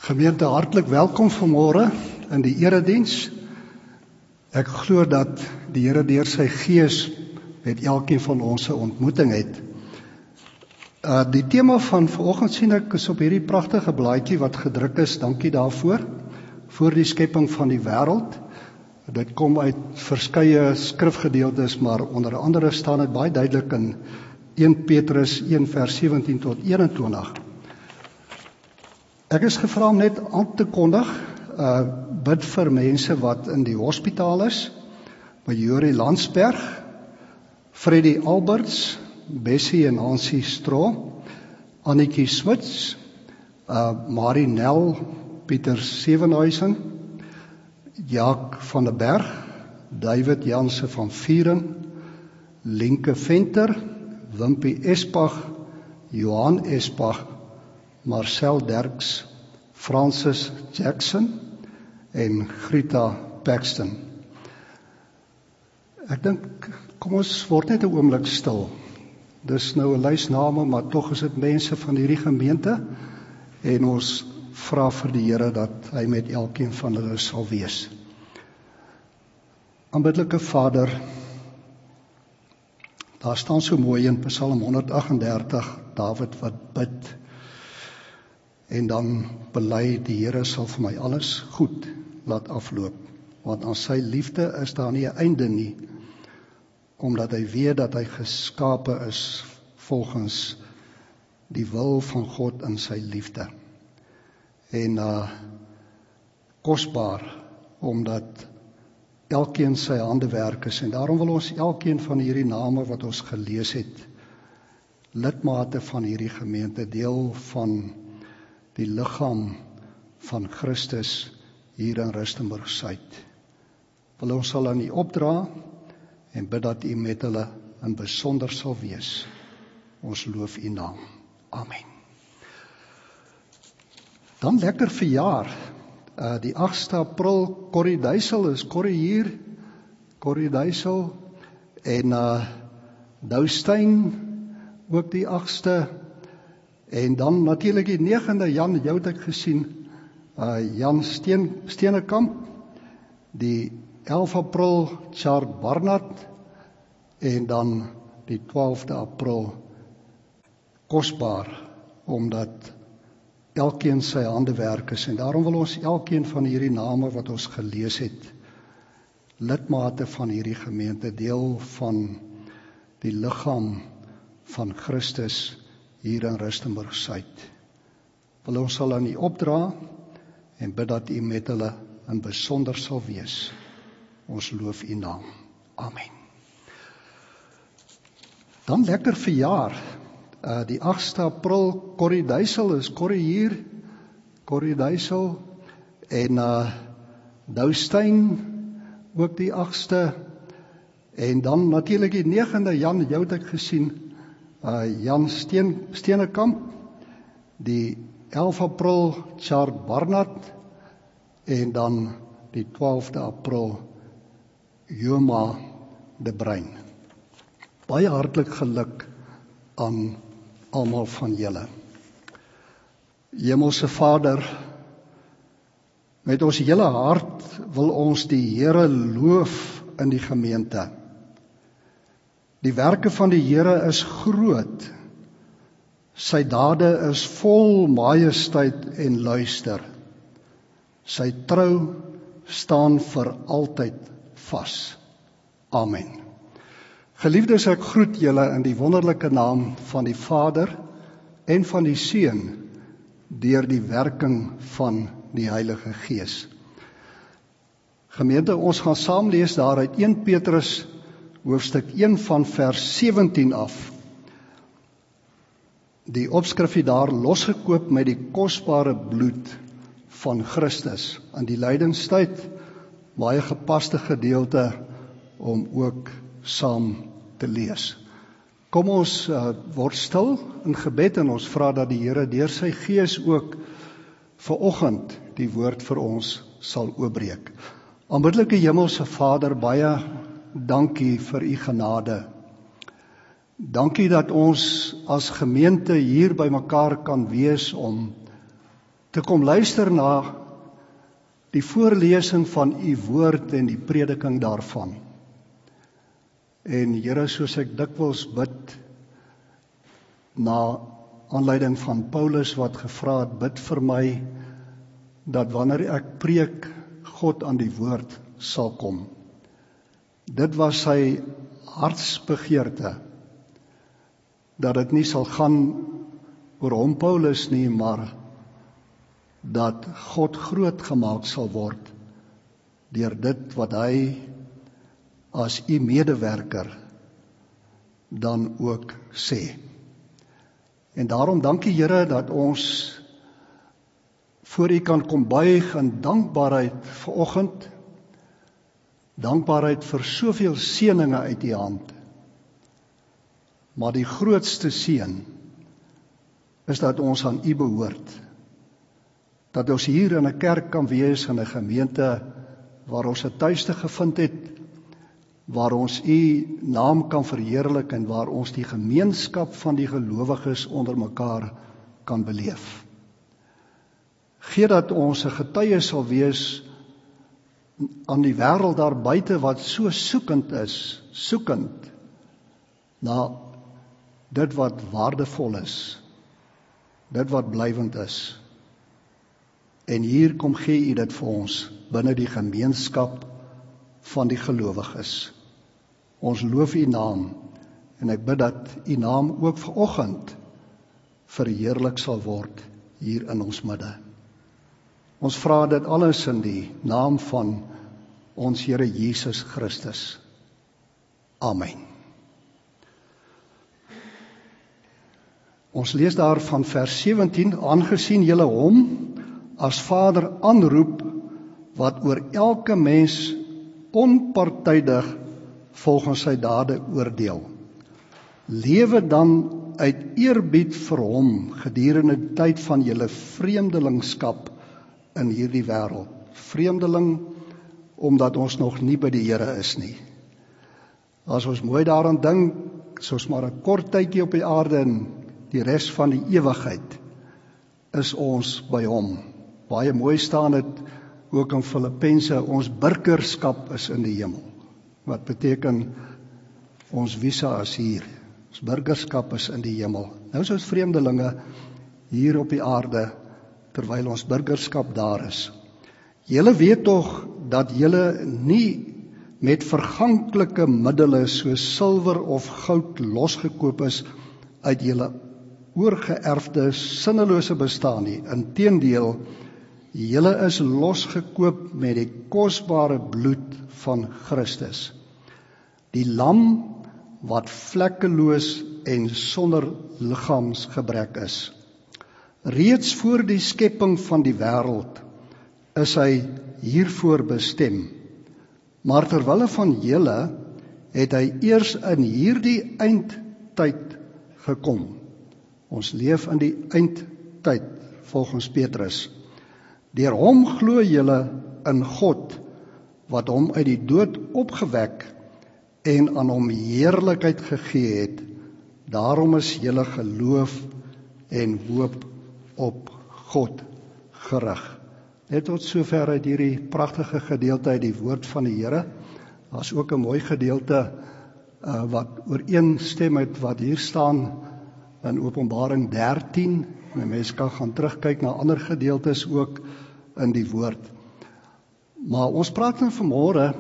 Gemeente, hartlik welkom vanmôre in die erediens. Ek glo dat die Here deur sy Gees met elkeen van ons 'n ontmoeting het. Die tema van vanoggend sien ek is op hierdie pragtige blaadjie wat gedruk is, dankie daarvoor, voor die skepping van die wêreld. Dit kom uit verskeie skrifgedeeltes, maar onder andere staan dit baie duidelik in 1 Petrus 1 vers 17 tot 21. Ek is gevra om net aan te kondig, bid vir mense wat in die hospitaal is, by Jorie Landsberg, Freddie Alberts, Bessie en Hansie Stroh, Annetjie Smits, Marie Nel, Pieter Sevenhuisen, Jaak van der Berg, David Janse van Vieren, Linke Venter, Wimpie Espach, Johan Espach, Marcel Derks, Francis Jackson en Greta Paxton. Ek dink, kom ons word net 'n oomblik stil. Dis nou 'n lys name, maar tog is dit mense van hierdie gemeente en ons vra vir die Here dat hy met elkeen van hulle sal wees. Aanbiddelike Vader, daar staan so mooi in Psalm 138, Dawid wat bid en dan bely, die Here sal vir my alles goed laat afloop, want aan sy liefde is daar nie 'n einde nie, omdat hy weet dat hy geskape is volgens die wil van God in sy liefde. En kosbaar, omdat elkeen sy handewerk is, en daarom wil ons elkeen van hierdie name wat ons gelees het, lidmate van hierdie gemeente, deel van die liggaam van Christus hier in Rustenburg Suid. Wil ons sal aan U opdra en bid dat U met hulle in besonder sal wees. Ons loof U naam. Amen. Dan lekker verjaar. Die 8 April, Corrie Duisel, is Corrie hier? Corrie Duisel. En Doustein, ook die 8ste. En dan natuurlik die 9de, Jan, jou het ek gesien, Jan Steenekamp, die 11 April, Chart Barnard, en dan die 12de April, kosbaar, omdat elkeen sy handewerk is, en daarom wil ons elkeen van hierdie name wat ons gelees het, lidmate van hierdie gemeente, deel van die liggaam van Christus, hier in Rustenburg Suid. Wil ons sal aan U opdra en bid dat U met hulle in besonder sal wees. Ons loof U naam. Amen. Dan lekker verjaar. Die 8 April, Corrie Duisel, is Corrie hier? Corrie Duisel. En Doustein, ook die 8ste. En dan natuurlik die 9de, Jan, jou het ek gesien, Jan Steenekamp, die 11 April, Chart Barnard, en dan die 12de April, Joma de Bruin. Baie hartlik geluk aan almal van julle. Hemelse Vader, met ons hele hart wil ons die Here loof in die gemeente. Die werke van die Here is groot. Sy dade is vol majesteit en luister. Sy trou staan vir altyd vas. Amen. Geliefdes, ek groet julle in die wonderlike naam van die Vader en van die Seun deur die werking van die Heilige Gees. Gemeente, ons gaan saam lees daar uit 1 Petrus hoofstuk 1 van vers 17 af. Die opskrifie daar, losgekoop met die kosbare bloed van Christus. In die lydingstyd, baie gepaste gedeelte om ook saam te lees. Kom ons word stil in gebed en ons vra dat die Here deur sy Gees ook vanoggend die woord vir ons sal oopbreek. Aanbiddelike Hemelse Vader, baie dankie vir U genade. Dankie dat ons as gemeente hier by mekaar kan wees om te kom luister na die voorlesing van u woord en die prediking daarvan. En Here, soos ek dikwels bid, na aanleiding van Paulus wat gevra het, bid vir my, dat wanneer ek preek, God aan die woord sal kom. Dit was sy hartsbegeerte, dat dit nie sal gaan oor hom Paulus nie, maar dat God groot gemaak sal word deur dit wat hy as u medewerker dan ook sê. En daarom dankie Here dat ons voor u kan kom buig in dankbaarheid vanoggend, dankbaarheid vir soveel seëninge uit u hand. Maar die grootste seën is dat ons aan u behoort. Dat ons hier in 'n kerk kan wees, in 'n gemeente waar ons 'n tuiste gevind het, waar ons u naam kan verheerlik en waar ons die gemeenskap van die gelowiges onder mekaar kan beleef. Gee dat ons 'n getuie sal wees aan die wêreld daar buite wat so soekend is, soekend na dit wat waardevol is, dit wat blywend is. En hier kom gee u dit vir ons binne die gemeenskap van die gelowiges. Ons loof u naam en ek bid dat u naam ook vanoggend verheerlik sal word hier in ons midde. Ons vra dit alles in die naam van ons Here Jesus Christus. Amen. Ons lees daar van vers 17, aangesien julle hom as Vader aanroep, wat oor elke mens onpartydig volgens sy dade oordeel. Lewe dan uit eerbied vir hom gedurende die tyd van julle vreemdelingskap in hierdie wêreld. Vreemdeling, omdat ons nog nie by die Here is nie. As ons mooi daaraan dink, is ons maar 'n kort tydjie op die aarde en die res van die ewigheid is ons by hom. Baie mooi staan dit ook in Filippense, ons burgerskap is in die hemel. Wat beteken ons visa is hier. Ons burgerskap is in die hemel. Nou is ons vreemdelinge hier op die aarde terwyl ons burgerskap daar is. Julle weet tog dat julle nie met verganklike middele soos silwer of goud losgekoop is uit julle oorgeerfde sinnelose bestaan nie. Inteendeel, julle is losgekoop met die kosbare bloed van Christus. Die lam wat vlekkeloos en sonder liggaamsgebrek is. Reeds voor die skepping van die wêreld is hy hiervoor bestem. Maar terwille van julle het hy eers in hierdie eindtyd gekom. Ons leef in die eindtyd volgens Petrus. Deur hom glo julle in God wat hom uit die dood opgewek en aan hom heerlikheid gegee het. Daarom is julle geloof en hoop op God gerig. Net tot sover uit hierdie pragtige gedeelte uit die woord van die Here. Daar's ook 'n mooi gedeelte wat ooreenstem met wat hier staan in Openbaring 13. En mense kan gaan terugkyk na ander gedeeltes ook in die woord. Maar ons praat nou vanmôre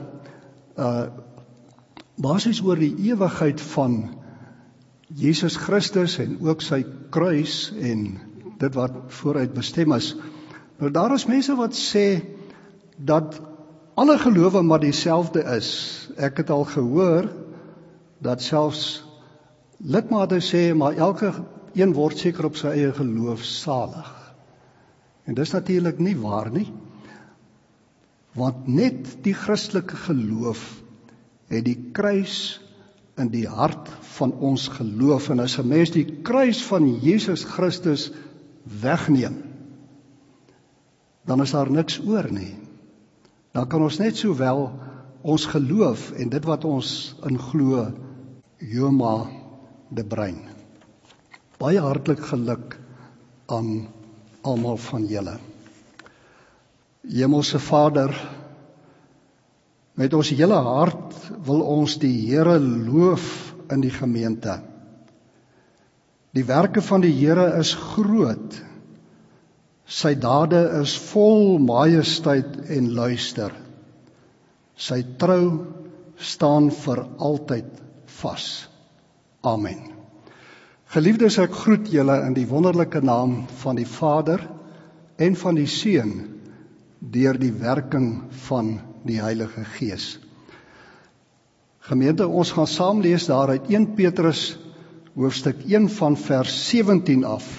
basies oor die ewigheid van Jesus Christus en ook sy kruis en dit wat vooruit bestem is. Nou daar is mense wat sê dat alle gelowe maar dieselfde is. Ek het al gehoor dat selfs lidmate sê maar elke een word seker op sy eie geloof salig. En dis natuurlik nie waar nie. Want net die Christelike geloof het die kruis in die hart van ons geloof. En as 'n mens die kruis van Jesus Christus wegneem, dan is daar niks oor nie. Dan kan ons net sowel ons geloof en dit wat ons in glo, de brein. Baie hartlik geluk aan almal van julle. Hemelse Vader, met ons hele hart wil ons die Here loof in die gemeente. Die werke van die Here is groot. Sy dade is vol majesteit en luister. Sy trou staan vir altyd vas. Amen. Geliefdes, ek groet julle in die wonderlike naam van die Vader en van die Seun deur die werking van die Heilige Gees. Gemeente, ons gaan saam lees daar uit 1 Petrus hoofstuk 1 van vers 17 af.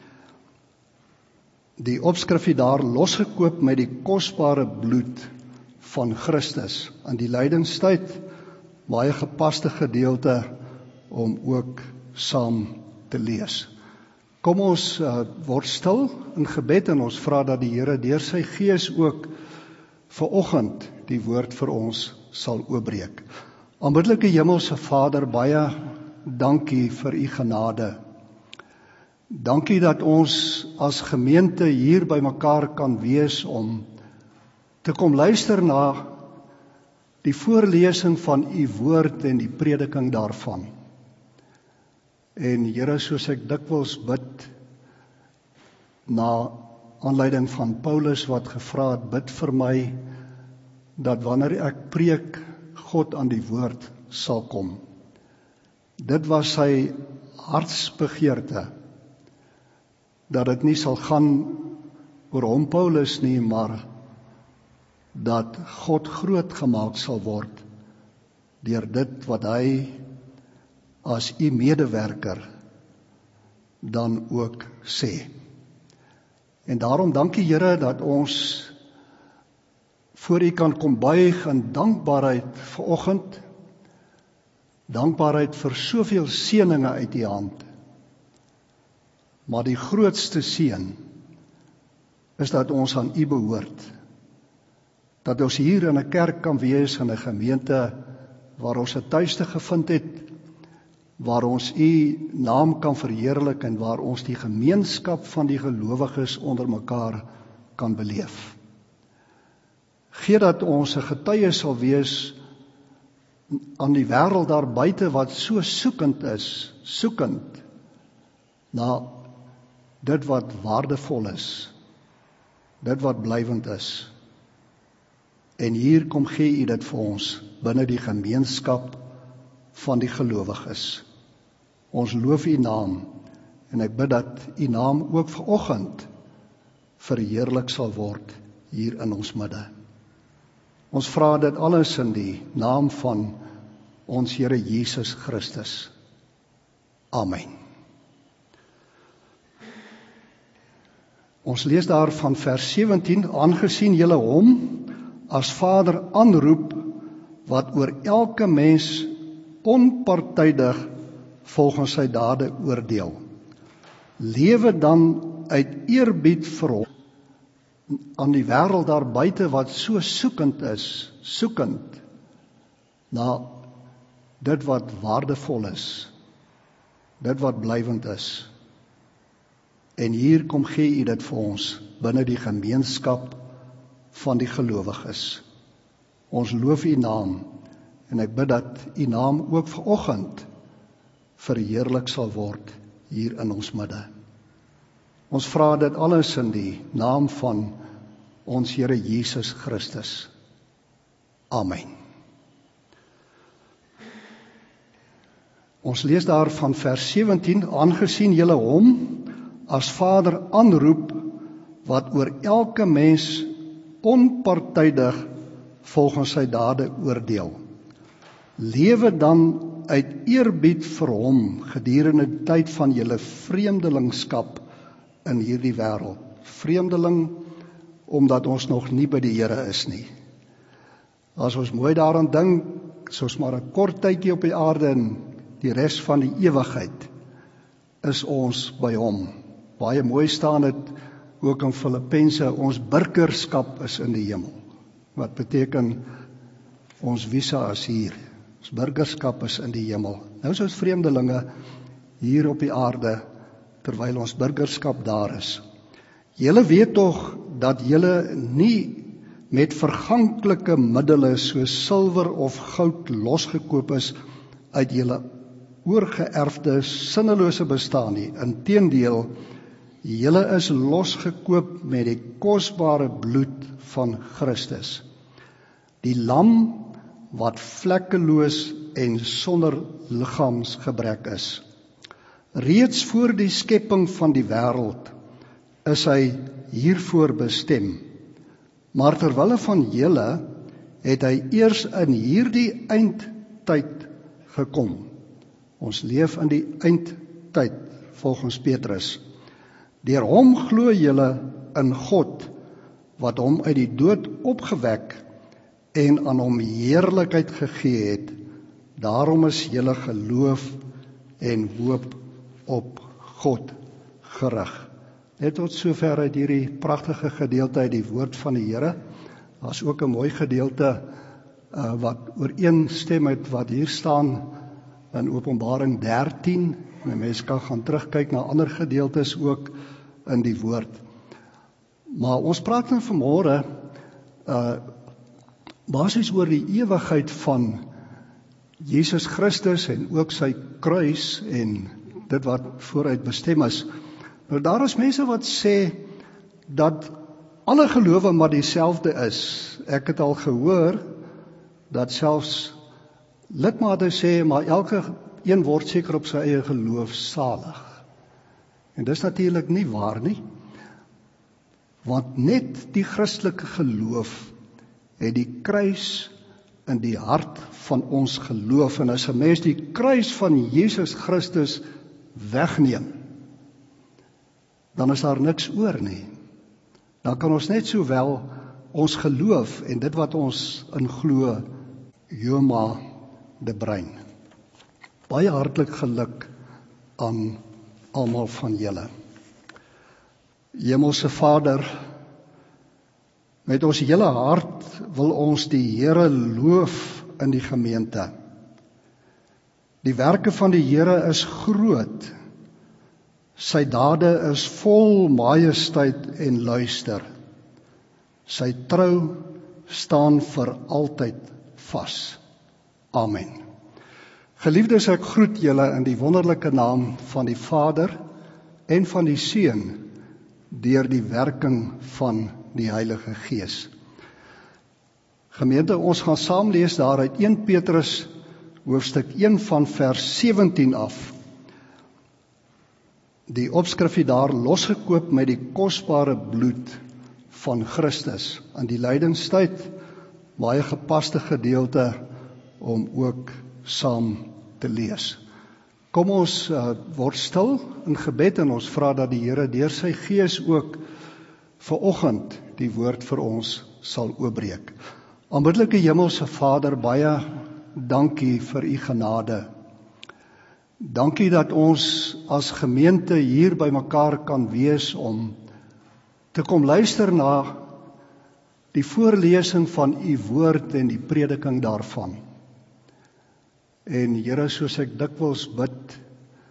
Die opskrif het daar losgekoop met die kosbare bloed van Christus. In die lydingstyd, baie gepaste gedeelte om ook saam te lees. Kom ons word stil in gebed en ons vra dat die Here deur sy Gees ook vanoggend die woord vir ons sal oopbreek. Aanbiddelike Hemelse Vader, baie dankie vir u genade. Dankie dat ons as gemeente hier by mekaar kan wees om te kom luister na die voorlesing van u woord en die prediking daarvan. En Here, soos ek dikwels bid, na aanleiding van Paulus wat gevra het, bid vir my, dat wanneer ek preek, God aan die woord sal kom. Dit was sy hartsbegeerte, dat dit nie sal gaan oor hom Paulus nie, maar dat God groot gemaak sal word, deur dit wat hy as u medewerker dan ook sê. En daarom dankie Here dat ons voor u kan kom buig in dankbaarheid vanoggend, dankbaarheid vir soveel seëninge uit u hand. Maar die grootste seën is dat ons aan u behoort. Dat ons hier in 'n kerk kan wees, in 'n gemeente waar ons 'n tuiste gevind het, waar ons u naam kan verheerlik en waar ons die gemeenskap van die gelowiges onder mekaar kan beleef. Gee dat ons 'n getuie sal wees aan die wêreld daar buite wat so soekend is, soekend na dit wat waardevol is, dit wat blywend is. En hier kom gee u dit vir ons binne die gemeenskap van die gelowiges. Ons loof u naam en ek bid dat u naam ook vanoggend verheerlik sal word hier in ons midde. Ons vra dit alles in die naam van ons Here Jesus Christus. Amen. Ons lees daar van vers 17, aangesien julle hom as Vader aanroep, wat oor elke mens onpartydig volgens sy dade oordeel. Lewe dan uit eerbied vir hom aan die wêreld daar buite wat so soekend is, soekend na dit wat waardevol is, dit wat blywend is. En hier kom gee u dit vir ons binne die gemeenskap van die gelowiges. Ons loof u naam en ek bid dat u naam ook vanoggend verheerlik sal word hier in ons midde. Ons vra dit alles in die naam van ons Here Jesus Christus. Amen. Ons lees daar van vers 17, aangesien julle hom as Vader aanroep, wat oor elke mens onpartydig volgens sy dade oordeel. Lewe dan uit eerbied vir hom gedurende die tyd van julle vreemdelingskap in hierdie wêreld. Vreemdeling omdat ons nog nie by die Here is nie. As ons mooi daaraan dink, is ons maar 'n kort tydjie op die aarde en die res van die ewigheid is ons by hom. Baie mooi staan dit ook in Filippense, ons burgerskap is in die hemel. Wat beteken ons visa is hier. Ons burgerskap is in die hemel. Nou is ons vreemdelinge hier op die aarde terwyl ons burgerskap daar is. Julle weet tog dat julle nie met verganklike middele soos silwer of goud losgekoop is uit julle oorgeërfde sinnelose bestaan nie. Inteendeel, julle is losgekoop met die kosbare bloed van Christus, die lam wat vlekkeloos en sonder liggaamsgebrek is. Reeds voor die skepping van die wêreld is hy hiervoor bestem. Maar terwille van julle het hy eers in hierdie eindtyd gekom. Ons leef in die eindtyd volgens Petrus. Deur hom glo julle in God wat hom uit die dood opgewek en aan hom heerlikheid gegee het. Daarom is julle geloof en hoop op God gerig. Net tot sover uit hierdie pragtige gedeelte uit die woord van die Here. Daar's ook 'n mooi gedeelte wat ooreenstem met wat hier staan in Openbaring 13. Mense kan gaan terugkyk na ander gedeeltes ook in die woord. Maar ons praat nou vanmôre basies oor die ewigheid van Jesus Christus en ook sy kruis en dit wat vooruit bestem is. Nou daar is mense wat sê dat alle gelowe maar dieselfde is. Ek het al gehoor dat selfs lidmate sê maar elke een word seker op sy eie geloof salig. En dis natuurlik nie waar nie. Want net die Christelike geloof het die kruis in die hart van ons geloof. En as 'n mens die kruis van Jesus Christus wegneem, dan is daar niks oor nie. Dan kan ons net sowel ons geloof en dit wat ons in glo, Joma de Bruin. Baie hartlik geluk aan almal van julle. Hemelse Vader, met ons hele hart wil ons die Here loof in die gemeente. Die werke van die Here is groot. Sy dade is vol majesteit en luister. Sy trou staan vir altyd vas. Amen. Geliefdes, ek groet julle in die wonderlike naam van die Vader en van die Seun deur die werking van die Heilige Gees. Gemeente, ons gaan saam lees daar uit 1 Petrus hoofstuk 1 van vers 17 af. Die opskrif hier daar, losgekoop met die kosbare bloed van Christus. In die lydingstyd, baie gepaste gedeelte om ook saam te lees. Kom ons word stil in gebed en ons vra dat die Here deur sy Gees ook vanoggend die woord vir ons sal oopbreek. Aanbiddelike Hemelse Vader, baie dankie vir u genade. Dankie dat ons as gemeente hier by mekaar kan wees om te kom luister na die voorlesing van u woord en die prediking daarvan. En Here, soos ek dikwels bid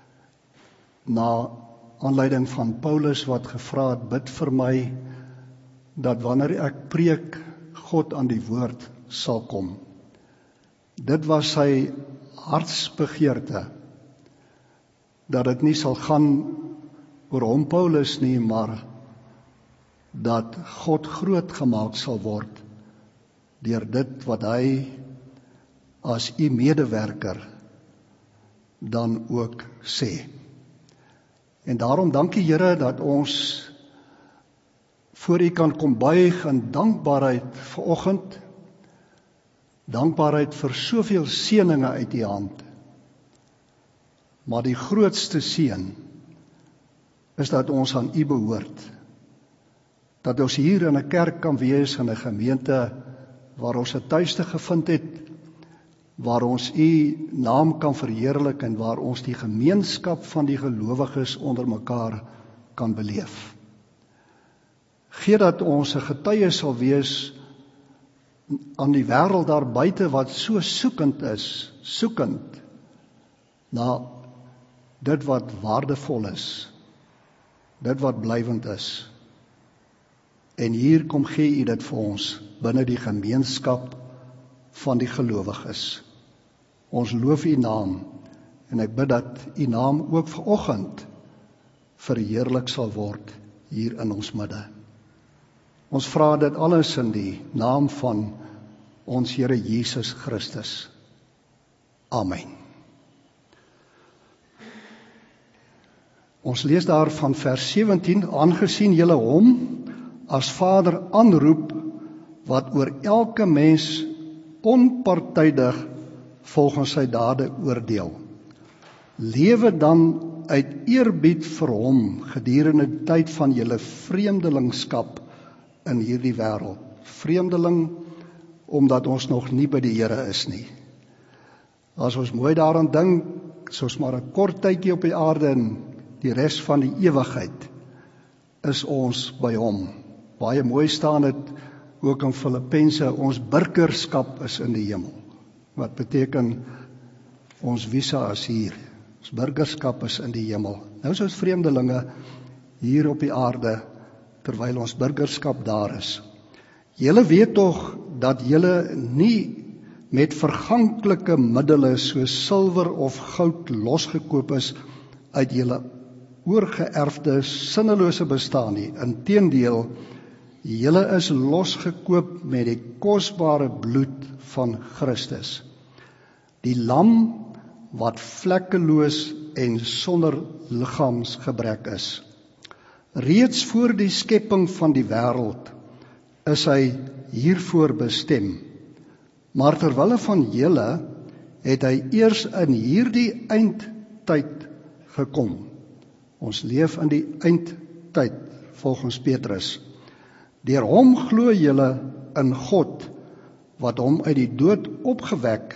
na aanleiding van Paulus wat gevra het, bid vir my dat wanneer ek preek, God aan die woord sal kom. Dit was sy hartsbegeerte, dat dit nie sal gaan oor hom Paulus nie, maar dat God groot gemaak sal word deur dit wat hy as u medewerker dan ook sê. En daarom dankie Here dat ons voor u kan kom buig in dankbaarheid vanoggend, dankbaarheid vir soveel seëninge uit u hand. Maar die grootste seën is dat ons aan u behoort. Dat ons hier in 'n kerk kan wees, in 'n gemeente waar ons 'n tuiste gevind het, waar ons u naam kan verheerlik en waar ons die gemeenskap van die gelowiges onder mekaar kan beleef. Gee dat ons 'n getuie sal wees aan die wêreld daar buite wat so soekend na dit wat waardevol is, dit wat blywend is, En hier kom gee U dit vir ons binne die gemeenskap van die gelowiges. Ons loof U naam en ek bid dat U naam ook vanoggend verheerlik sal word hier in ons midde. Ons vra dit alles in die naam van ons Here Jesus Christus. Amen. Ons lees daar van vers 17, aangesien julle hom as Vader aanroep, wat oor elke mens onpartydig volgens sy dade oordeel. Lewe dan uit eerbied vir hom gedurende die tyd van julle vreemdelingskap in hierdie wêreld. Vreemdeling omdat ons nog nie by die Here is nie. As ons mooi daaraan dink, is ons maar 'n kort tydjie op die aarde en die res van die ewigheid is ons by hom. Baie mooi staan dit ook in Filippense, ons burgerskap is in die hemel. Wat beteken ons visa is hier. Ons burgerskap is in die hemel. Nou is ons vreemdelinge hier op die aarde terwyl ons burgerskap daar is. Julle weet tog dat julle nie met verganklike middele soos silwer of goud losgekoop is uit julle oorgeerfde sinnelose bestaan nie. Inteendeel, julle is losgekoop met die kosbare bloed van Christus. Die lam wat vlekkeloos en sonder liggaamsgebrek is. Reeds voor die skepping van die wêreld is hy hiervoor bestem. Maar terwille van julle het hy eers in hierdie eindtyd gekom. Ons leef in die eindtyd volgens Petrus. Deur hom glo julle in God wat hom uit die dood opgewek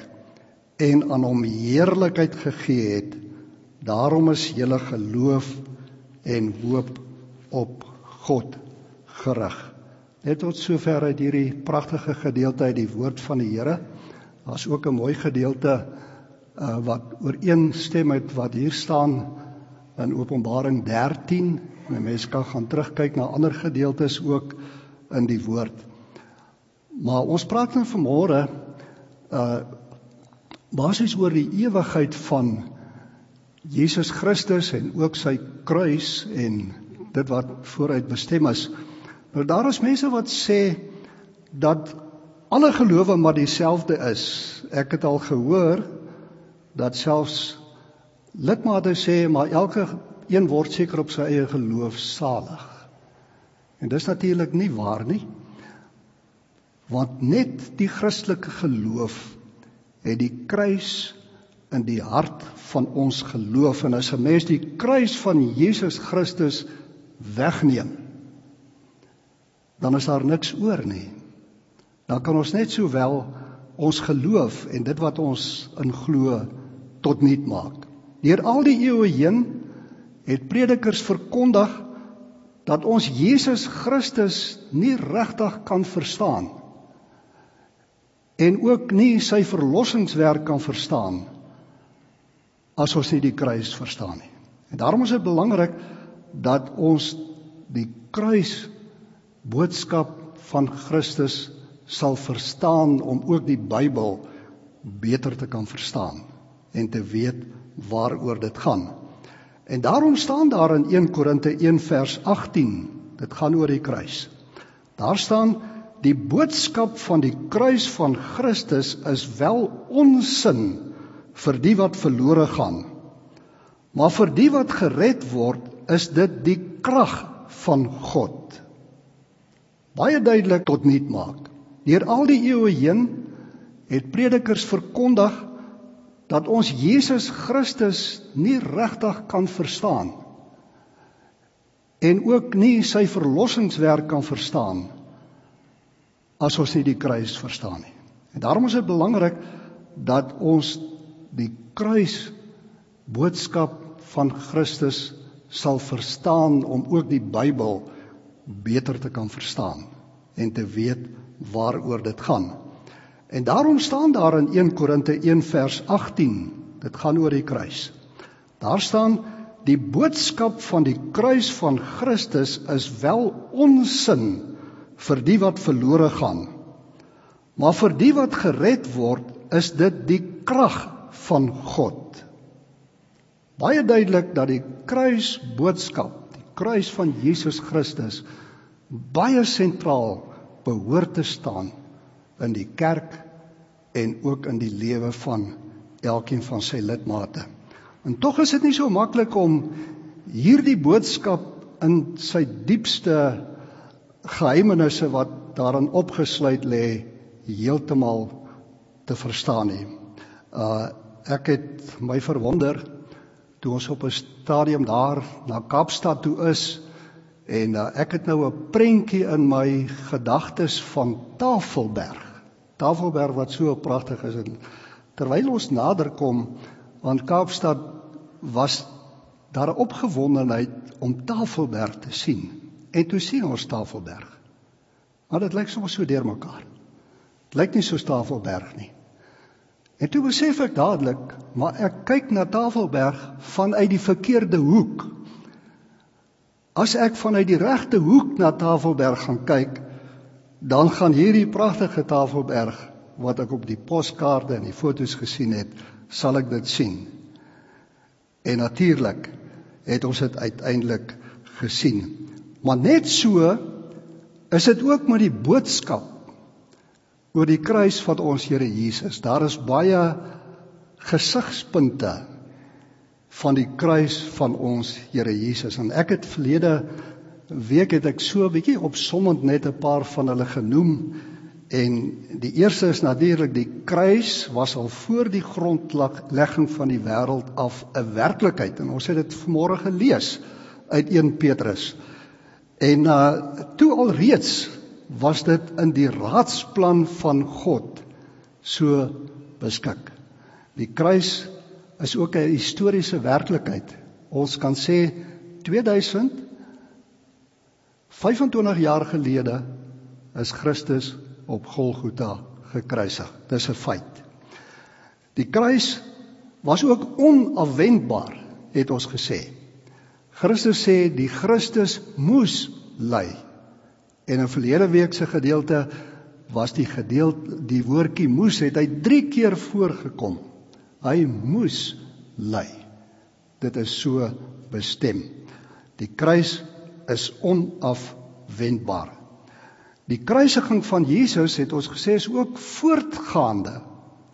en aan hom heerlikheid gegee het. Daarom is julle geloof en hoop op God gerig. Net tot sover uit hierdie pragtige gedeelte uit die woord van die Here. Daar's ook 'n mooi gedeelte wat ooreenstem met wat hier staan in Openbaring 13. En mense kan gaan terugkyk na ander gedeeltes ook in die woord. Maar ons praat nou vanmôre basies oor die ewigheid van Jesus Christus en ook sy kruis en dit wat vooruit bestem is. Nou daar is mense wat sê dat alle gelowe maar dieselfde is. Ek het al gehoor dat selfs lidmate sê maar elke een word seker op sy eie geloof salig. En dis natuurlik nie waar nie. Want net die Christelike geloof het die kruis in die hart van ons geloof. En as 'n mens die kruis van Jesus Christus wegneem, dan is daar niks oor nie. Dan kan ons net sowel ons geloof en dit wat ons in glo tot niet maak. Deur al die eeue heen het predikers verkondig dat ons Jesus Christus nie regtig kan verstaan en ook nie sy verlossingswerk kan verstaan as ons nie die kruis verstaan nie. En daarom is dit belangrik dat ons die kruis boodskap van Christus sal verstaan om ook die Bybel beter te kan verstaan en te weet waaroor dit gaan. En daarom staan daar in 1 Korinte 1 vers 18, dit gaan oor die kruis. Daar staan, die boodskap van die kruis van Christus is wel onsin vir die wat verlore gaan, maar vir die wat gered word, is dit die krag van God. Baie duidelik tot niet maak. Deur al die eeue heen het predikers verkondig dat ons Jesus Christus nie regtig kan verstaan en ook nie sy verlossingswerk kan verstaan as ons nie die kruis verstaan nie. En daarom is dit belangrik dat ons die kruis boodskap van Christus sal verstaan om ook die Bybel beter te kan verstaan en te weet waaroor dit gaan. En daarom staan daar in 1 Korinte 1 vers 18, dit gaan oor die kruis. Daar staan, die boodskap van die kruis van Christus is wel onsin vir die wat verlore gaan. Maar vir die wat gered word, is dit die krag van God. Baie duidelik dat die kruisboodskap, die kruis van Jesus Christus, baie sentraal behoort te staan in die kerk en ook in die lewe van elkeen van sy lidmate. En tog is dit nie so maklik om hierdie boodskap in sy diepste geheimenisse wat daarin opgesluit lê, heeltemal te verstaan nie. Ek het my verwonder toe ons op 'n stadium daar na Kaapstad toe is en ek het nou 'n prentjie in my gedagtes van Tafelberg wat so pragtig is. En terwyl ons nader kom aan Kaapstad, was daar 'n opgewondenheid om Tafelberg te sien. En toe sien ons Tafelberg. Maar dit lyk soms so deurmekaar. Dit lyk nie so Tafelberg nie. En toe besef ek dadelik, maar ek kyk na Tafelberg vanuit die verkeerde hoek. As ek vanuit die regte hoek na Tafelberg gaan kyk, dan gaan hierdie pragtige Tafelberg, wat ek op die poskaarte en die foto's gesien het, sal ek dit sien. En natuurlik het ons dit uiteindelik gesien. Maar net so is dit ook met die boodskap oor die kruis van ons Here Jesus. Daar is baie gesigspunte van die kruis van ons Here Jesus. En ek het verlede week het ek so 'n bietjie opsommend net 'n paar van hulle genoem. En die eerste is natuurlik die kruis was al voor die grondlegging van die wêreld af 'n werklikheid. En ons het dit vanmôre gelees uit 1 Petrus. En toe alreeds was dit in die raadsplan van God so beskik. Die kruis is ook 'n historiese werklikheid. Ons kan sê 2025 jaar gelede is Christus op Golgotha gekruisig. Dis 'n feit. Die kruis was ook onafwendbaar, het ons gesê. Christus sê die Christus moes ly. En in verlede week se gedeelte was die woordjie moes het hy 3 keer voorgekom. Hy moes ly. Dit is so bestem. Die kruis is onafwendbaar. Die kruisiging van Jesus, het ons gesê, is ook voortgaande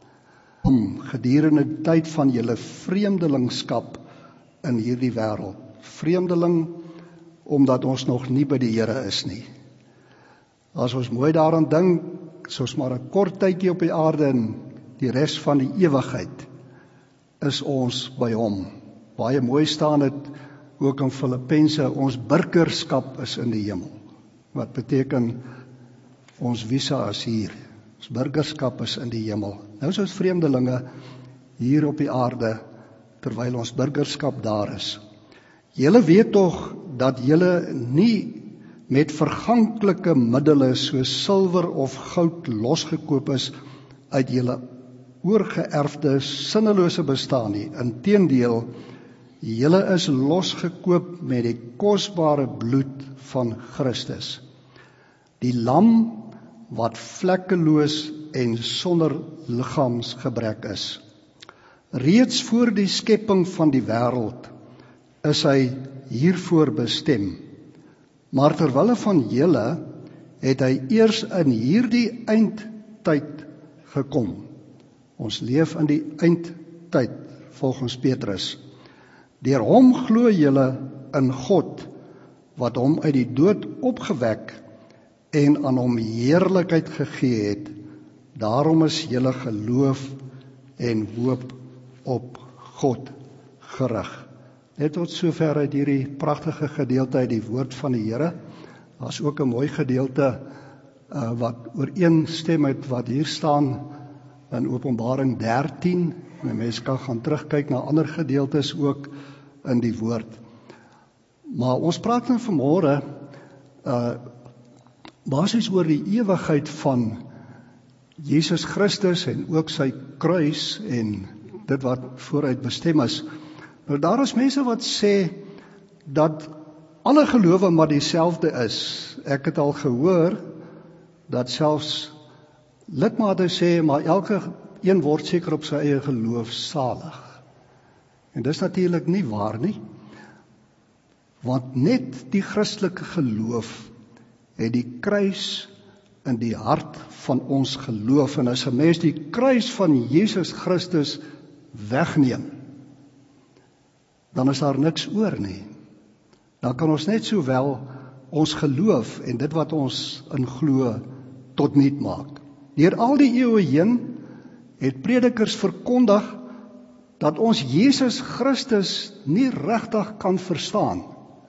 gedurende die tyd van julle vreemdelingskap in hierdie wêreld. Vreemdeling omdat ons nog nie by die Here is nie. As ons mooi daaraan dink, is ons maar 'n kort tydjie op die aarde en die res van die ewigheid is ons by hom. Baie mooi staan dit ook in Filippense, ons burgerskap is in die hemel. Wat beteken ons visa is hier. Ons burgerskap is in die hemel. Nou is ons vreemdelinge hier op die aarde terwyl ons burgerskap daar is. Julle weet tog dat julle nie met verganklike middele soos silwer of goud losgekoop is uit julle oorgeerfde sinnelose bestaan nie. Inteendeel, julle is losgekoop met die kosbare bloed van Christus. Die lam wat vlekkeloos en sonder liggaamsgebrek is. Reeds voor die skepping van die wêreld is hy hiervoor bestem. Maar terwille van julle het hy eers in hierdie eindtyd gekom. Ons leef in die eindtyd volgens Petrus. Deur hom glo julle in God wat hom uit die dood opgewek en aan hom heerlikheid gegee het. Daarom is julle geloof en hoop op God gerig. Net tot sover uit hierdie pragtige gedeelte uit die woord van die Here. Daar's ook 'n mooi gedeelte wat ooreenstem met wat hier staan in Openbaring 13. En mense kan gaan terugkyk na ander gedeeltes ook in die woord. Maar ons praat nou vanmôre basies oor die ewigheid van Jesus Christus en ook sy kruis en dit wat vooruit bestem is. Nou daar is mense wat sê dat alle gelowe maar dieselfde is. Ek het al gehoor dat selfs lidmate sê, maar elke een word seker op sy eie geloof salig. En dis natuurlik nie waar nie, want net die Christelike geloof het die kruis in die hart van ons geloof, en as 'n mens die kruis van Jesus Christus wegneem, dan is daar niks oor nie. Dan kan ons net sowel ons geloof en dit wat ons in glo tot niet maak. Deur al die eeue heen het predikers verkondig dat ons Jesus Christus nie regtig kan verstaan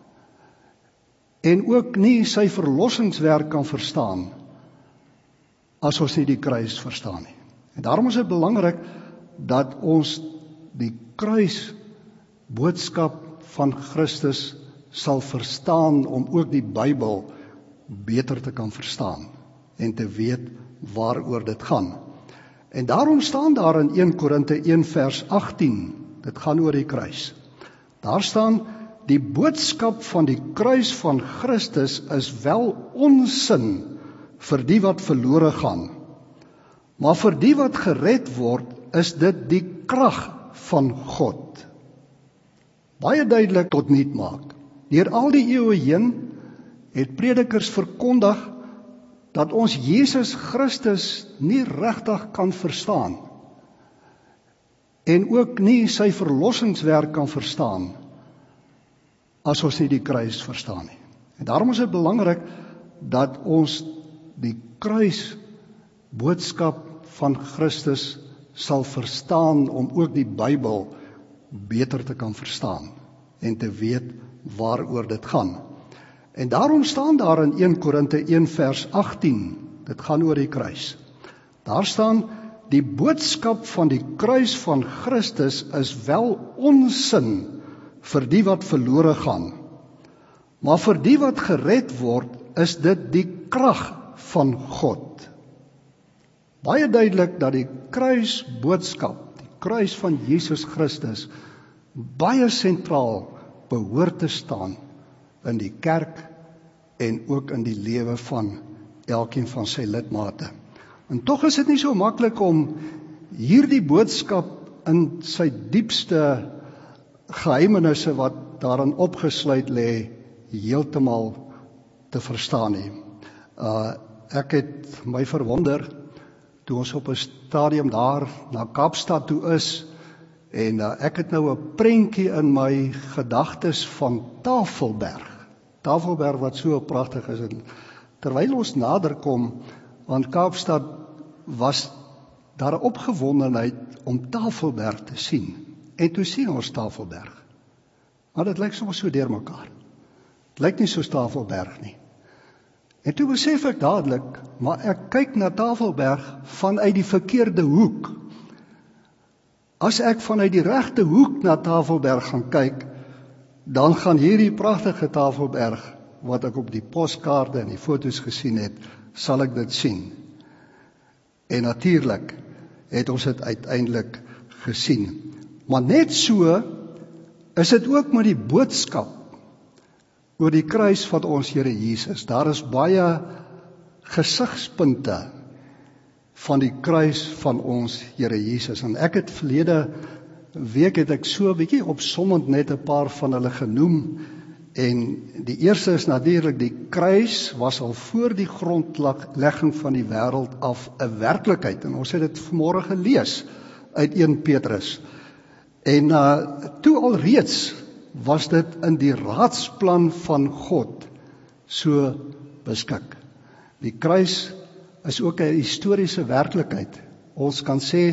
en ook nie sy verlossingswerk kan verstaan as ons nie die kruis verstaan nie. En daarom is dit belangrik dat ons die kruisboodskap van Christus sal verstaan om ook die Bybel beter te kan verstaan en te weet waaroor dit gaan. En daarom staan daar in 1 Korinte 1 vers 18, dit gaan oor die kruis. Daar staan, die boodskap van die kruis van Christus is wel onsin vir die wat verlore gaan, maar vir die wat gered word, is dit die krag van God. Baie duidelik tot niet maak. Deur al die eeue heen het predikers verkondig dat ons Jesus Christus nie regtig kan verstaan en ook nie sy verlossingswerk kan verstaan as ons nie die kruis verstaan nie. En daarom is dit belangrik dat ons die kruisboodskap van Christus sal verstaan om ook die Bybel beter te kan verstaan en te weet waaroor dit gaan. En daarom staan daar in 1 Korinte 1 vers 18, dit gaan oor die kruis. Daar staan, die boodskap van die kruis van Christus is wel onsin vir die wat verlore gaan, maar vir die wat gered word, is dit die krag van God. Baie duidelik dat die kruisboodskap, die kruis van Jesus Christus, baie sentraal behoort te staan in die kerk en ook in die lewe van elkeen van sy lidmate. En tog is dit nie so maklik om hierdie boodskap in sy diepste geheimenisse wat daarin opgesluit lê, heeltemal te verstaan nie. Ek het my verwonder toe ons op 'n stadium daar na Kaapstad toe is, en ek het nou 'n prentjie in my gedagtes van Tafelberg. Tafelberg wat so pragtig is, en terwyl ons nader kom aan Kaapstad, was daar 'n opgewondenheid om Tafelberg te sien. En toe sien ons Tafelberg. Maar dit lyk soms so deurmekaar. Dit lyk nie soos Tafelberg nie. En toe besef ek dadelik, maar ek kyk na Tafelberg vanuit die verkeerde hoek. As ek vanuit die regte hoek na Tafelberg gaan kyk, dan gaan hierdie pragtige Tafelberg, wat ek op die poskaarte en die foto's gesien het, sal ek dit sien. En natuurlik het ons dit uiteindelik gesien. Maar net so is dit ook met die boodskap oor die kruis van ons Here Jesus. Daar is baie gesigspunte van die kruis van ons Here Jesus. En ek het verlede week het ek so 'n bietjie opsommend net 'n paar van hulle genoem. En die eerste is natuurlik, die kruis was al voor die grondlegging van die wêreld af 'n werklikheid. En ons het dit vanmôre gelees uit 1 Petrus. En toe alreeds was dit in die raadsplan van God so beskik. Die kruis is ook 'n historiese werklikheid. Ons kan sê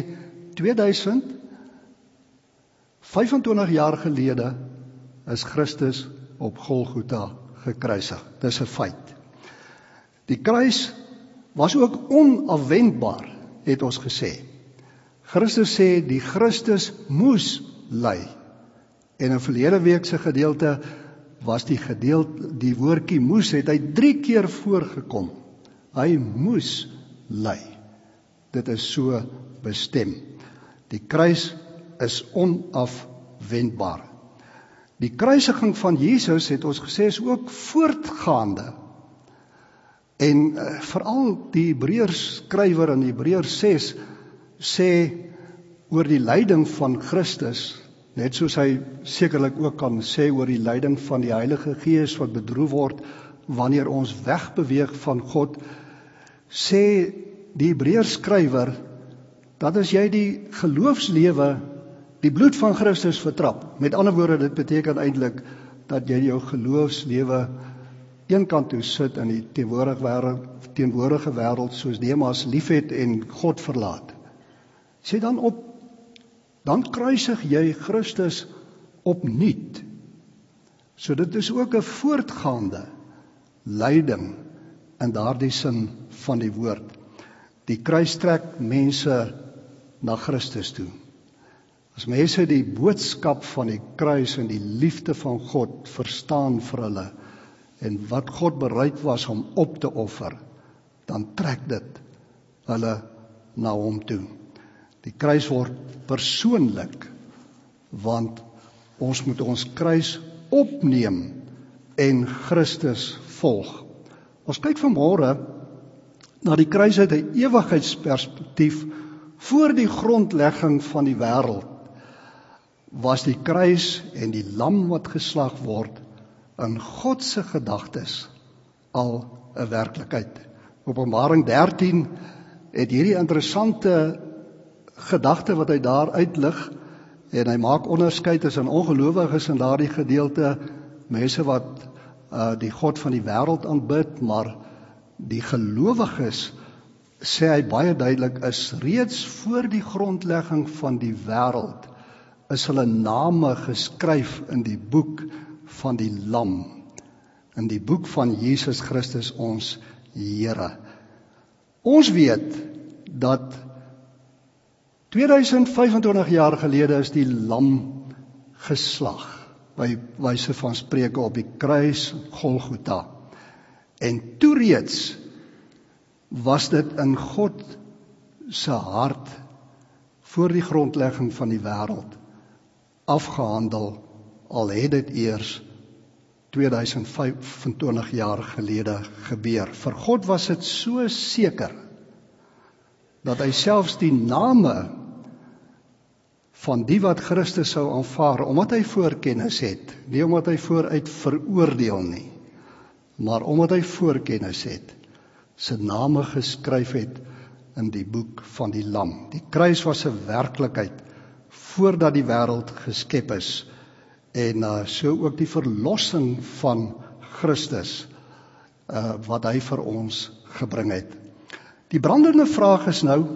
2025 jaar gelede is Christus op Golgotha gekruisig. Dis 'n feit. Die kruis was ook onafwendbaar, het ons gesê. Christus sê die Christus moes ly. En in verlede week se gedeelte was die woordjie moes, het hy 3 keer voorgekom. Hy moes ly. Dit is so bestem. Die kruis is onafwendbaar. Die kruisiging van Jesus, het ons gesê, is ook voortgaande En veral die Hebreërs skrywer in Hebreërs 6 sê oor die lyding van Christus, net soos hy sekerlik ook kan sê oor die lyding van die Heilige Gees wat bedroef word wanneer ons wegbeweeg van God, sê die Hebreërs skrywer dat as jy die geloofslewe, die bloed van Christus vertrap, met ander woorde, dit beteken eintlik dat jy jou geloofslewe eenkant toe sit in die teenwoordige wêreld soos Demas liefhet en God verlaat. Sê dan kruisig jy Christus opnuut. So dit is ook 'n voortgaande lyding in daardie sin van die woord. Die kruis trek mense na Christus toe. As mense die boodskap van die kruis en die liefde van God verstaan vir hulle en wat God bereid was om op te offer, dan trek dit hulle na hom toe. Die kruis word persoonlik, want ons moet ons kruis opneem en Christus volg. Ons kyk vanmôre na die kruis uit 'n ewigheidsperspektief. Voor die grondlegging van die wêreld was die kruis en die lam wat geslag word in God se gedagtes al 'n werklikheid. Openbaring 13 het hierdie interessante gedagte wat hy daar uitlig, en hy maak onderskeid tussen ongelowiges in daardie gedeelte, mense wat die God van die wêreld aanbid, maar die gelowiges, sê hy baie duidelik, is reeds voor die grondlegging van die wêreld, is hulle name geskryf in die boek van die lam, in die boek van Jesus Christus ons Here. Ons weet dat 2025 jaar gelede is die lam geslag, by wyse van spreuke op die kruis Golgotha. En toe reeds was dit in God se hart voor die grondlegging van die wêreld afgehandel, al het dit eers 2025 jaar gelede gebeur. Vir God was dit so seker dat hy selfs die name van die wat Christus sou aanvaar, omdat hy voorkennis het, nie omdat hy vooruit veroordeel nie, maar omdat hy voorkennis het, sy name geskryf het in die boek van die lam. Die kruis was 'n werklikheid voordat die wêreld geskep is, en so ook die verlossing van Christus wat hy vir ons gebring het. Die brandende vraag is nou,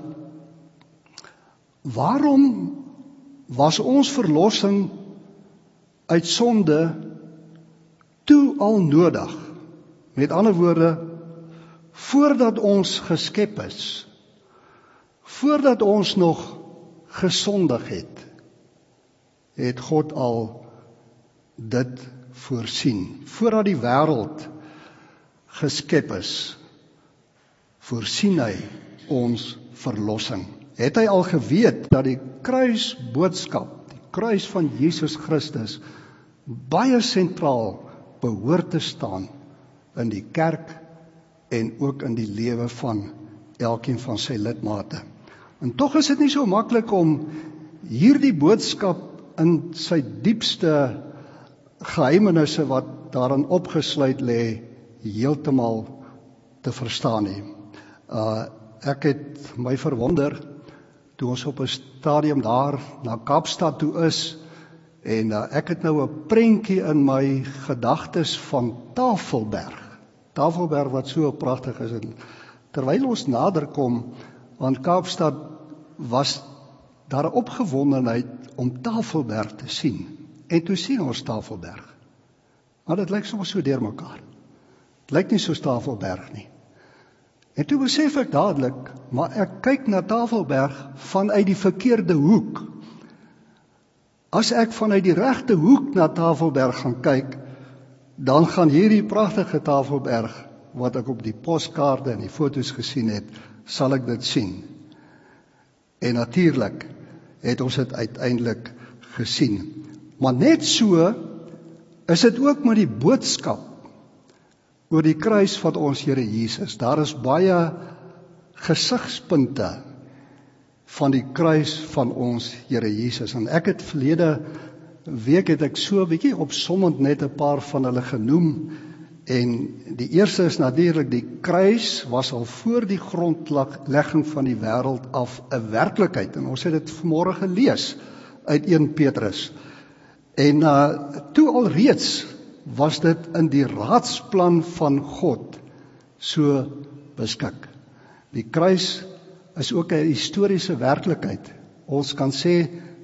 waarom was ons verlossing uit sonde toe al nodig? Met ander woorde, voordat ons geskep is, voordat ons nog gesondig het God al dit voorsien. Voordat die wêreld geskep is, voorsien hy ons verlossing. Het hy al geweet dat die kruisboodskap, die kruis van Jesus Christus, baie sentraal behoort te staan in die kerk en ook in die lewe van elkeen van sy lidmate. En tog is dit nie so maklik om hierdie boodskap in sy diepste geheimenisse wat daarin opgesluit lê, heeltemal te verstaan nie. Ek het my verwonder toe ons op 'n stadium daar na Kaapstad toe is, en ek het nou 'n prentjie in my gedagtes van Tafelberg wat so pragtig is, en terwyl ons nader kom aan Kaapstad, was daar 'n opgewondenheid om Tafelberg te sien, en toe sien ons Tafelberg, maar dit lyk soms so deurmekaar, dit lyk nie soos Tafelberg nie. En toe besef ek dadelik, maar ek kyk na Tafelberg vanuit die verkeerde hoek. As ek vanuit die regte hoek na Tafelberg gaan kyk, dan gaan hierdie pragtige Tafelberg, wat ek op die poskaarte en die foto's gesien het, sal ek dit sien. En natuurlik het ons dit uiteindelik gesien. Maar net so is dit ook met die boodskap oor die kruis van ons Here Jesus. Daar is baie gesigspunte van die kruis van ons Here Jesus. En ek het verlede week het ek so 'n bietjie opsommend net 'n paar van hulle genoem. En die eerste is natuurlik die kruis was al voor die grondlegging van die wêreld af 'n werklikheid. En ons het dit vanmôre gelees uit 1 Petrus. En toe alreeds was dit in die raadsplan van God so beskik. Die kruis is ook 'n historiese werklikheid. Ons kan sê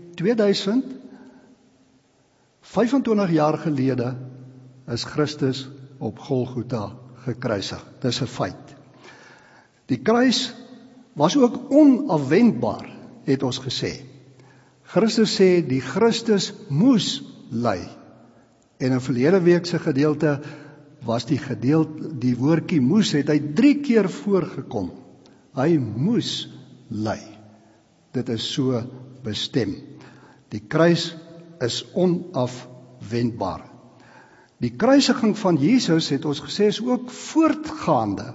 2025 jaar gelede is Christus op Golgotha gekruisig. Dis 'n feit. Die kruis was ook onafwendbaar, het ons gesê. Christus sê die Christus moes ly. En in verlede week se gedeelte was die woordjie moes het hy 3 keer voorgekom. Hy moes ly. Dit is so bestem. Die kruis is onafwendbaar. Die kruisiging van Jesus het ons gesê is ook voortgaande.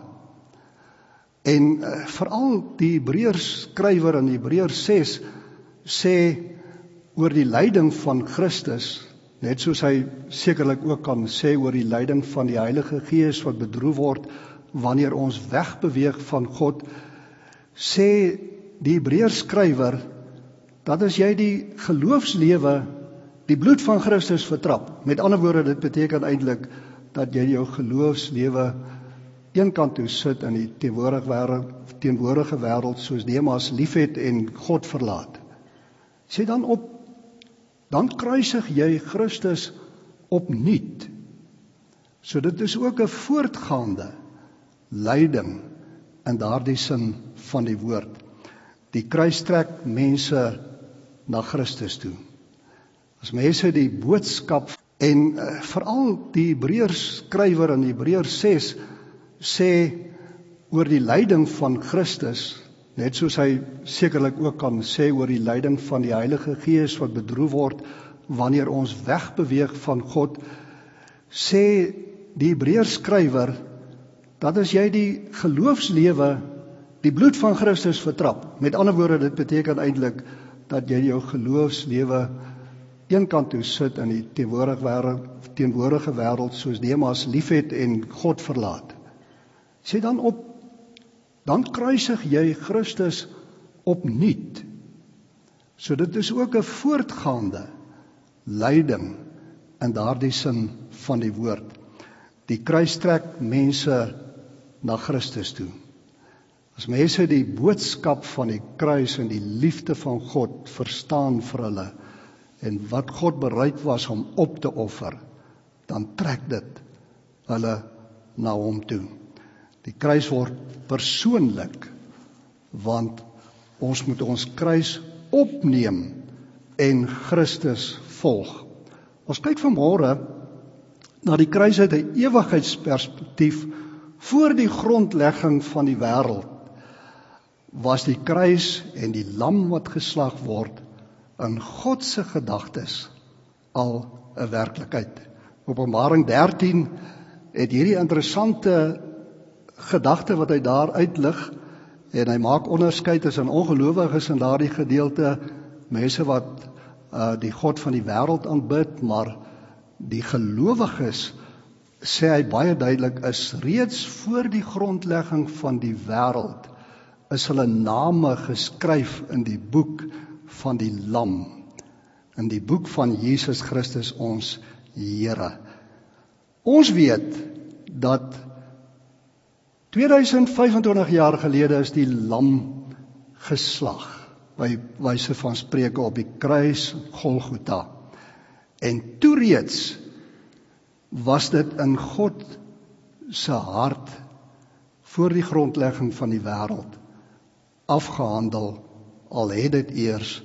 En veral die Hebreërs skrywer in Hebreërs 6 sê oor die lyding van Christus, net soos hy sekerlik ook kan sê oor die lyding van die Heilige Gees wat bedroef word wanneer ons wegbeweeg van God, sê die Hebreërs skrywer dat as jy die geloofslewe, die bloed van Christus vertrap, met ander woorde, dit beteken eintlik dat jy jou geloofslewe eenkant toe sit in die teenwoordige wêreld soos Demas liefhet en God verlaat. Sê dan kruisig jy Christus opnuut. So dit is ook 'n voortgaande lyding in daardie sin van die woord. Die kruis trek mense na Christus toe. As mense die boodskap en veral die Hebreërs skrywer in Hebreërs 6 sê oor die lyding van Christus, net soos hy sekerlik ook kan sê oor die lyding van die Heilige Gees wat bedroef word wanneer ons wegbeweeg van God, sê die Hebreërs skrywer dat as jy die geloofslewe, die bloed van Christus vertrap, met ander woorde, dit beteken eintlik dat jy jou geloofslewe eenkant toe sit in die teenwoordige wêreld soos Demas liefhet en God verlaat. Sê dan kruisig jy Christus opnuut. So dit is ook 'n voortgaande lyding in daardie sin van die woord. Die kruis trek mense na Christus toe. As mense die boodskap van die kruis en die liefde van God verstaan vir hulle en wat God bereid was om op te offer, dan trek dit hulle na hom toe. Die kruis word persoonlik, want ons moet ons kruis opneem en Christus volg. Ons kyk vanmôre na die kruis uit 'n ewigheidsperspektief. Voor die grondlegging van die wêreld was die kruis en die lam wat geslag word in God se gedagtes al 'n werklikheid. Openbaring 13 het hierdie interessante gedagte wat hy daar uitlig, en hy maak onderskeid tussen ongelowiges in daardie gedeelte, mense wat die God van die wêreld aanbid, maar die gelowiges, sê hy baie duidelik, is reeds voor die grondlegging van die wêreld, is hulle name geskryf in die boek van die lam, in die boek van Jesus Christus ons Here. Ons weet dat 2025 jaar gelede is die lam geslag, by wyse van spreke op die kruis Golgotha. En toe reeds was dit in God se hart voor die grondlegging van die wêreld afgehandel, al het dit eers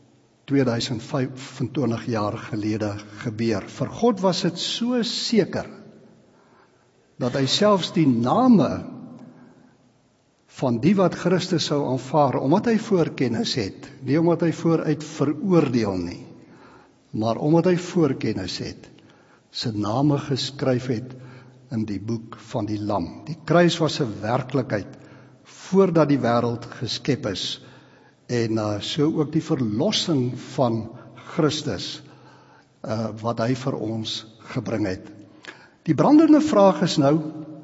2025 jaar gelede gebeur. Vir God was dit so seker dat hy selfs die name van die wat Christus sou aanvaar, omdat hy voorkennis het, nie omdat hy vooruit veroordeel nie, maar omdat hy voorkennis het, sy name geskryf het in die boek van die Lam. Die kruis was 'n werklikheid voordat die wêreld geskep is, en so ook die verlossing van Christus, wat hy vir ons gebring het. Die brandende vraag is nou,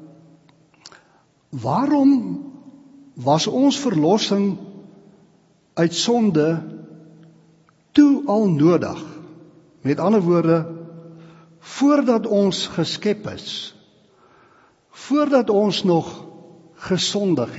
waarom was ons verlossing uit sonde toe al nodig? Met ander woorde, voordat ons geskep is, voordat ons nog gesondig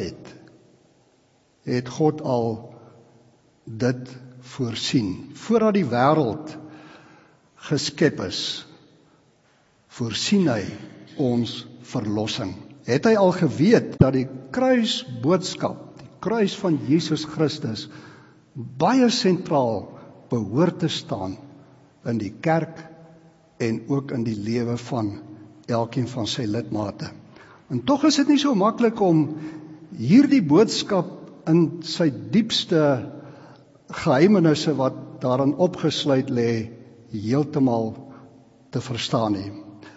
het God al dit voorsien. Voordat die wêreld geskep is, voorsien hy ons verlossing. Het hy al geweet dat die kruisboodskap, die kruis van Jesus Christus, baie sentraal behoort te staan in die kerk en ook in die lewe van elkeen van sy lidmate. En tog is dit nie so maklik om hierdie boodskap in sy diepste geheimenisse wat daarin opgesluit lê, heeltemal te verstaan nie.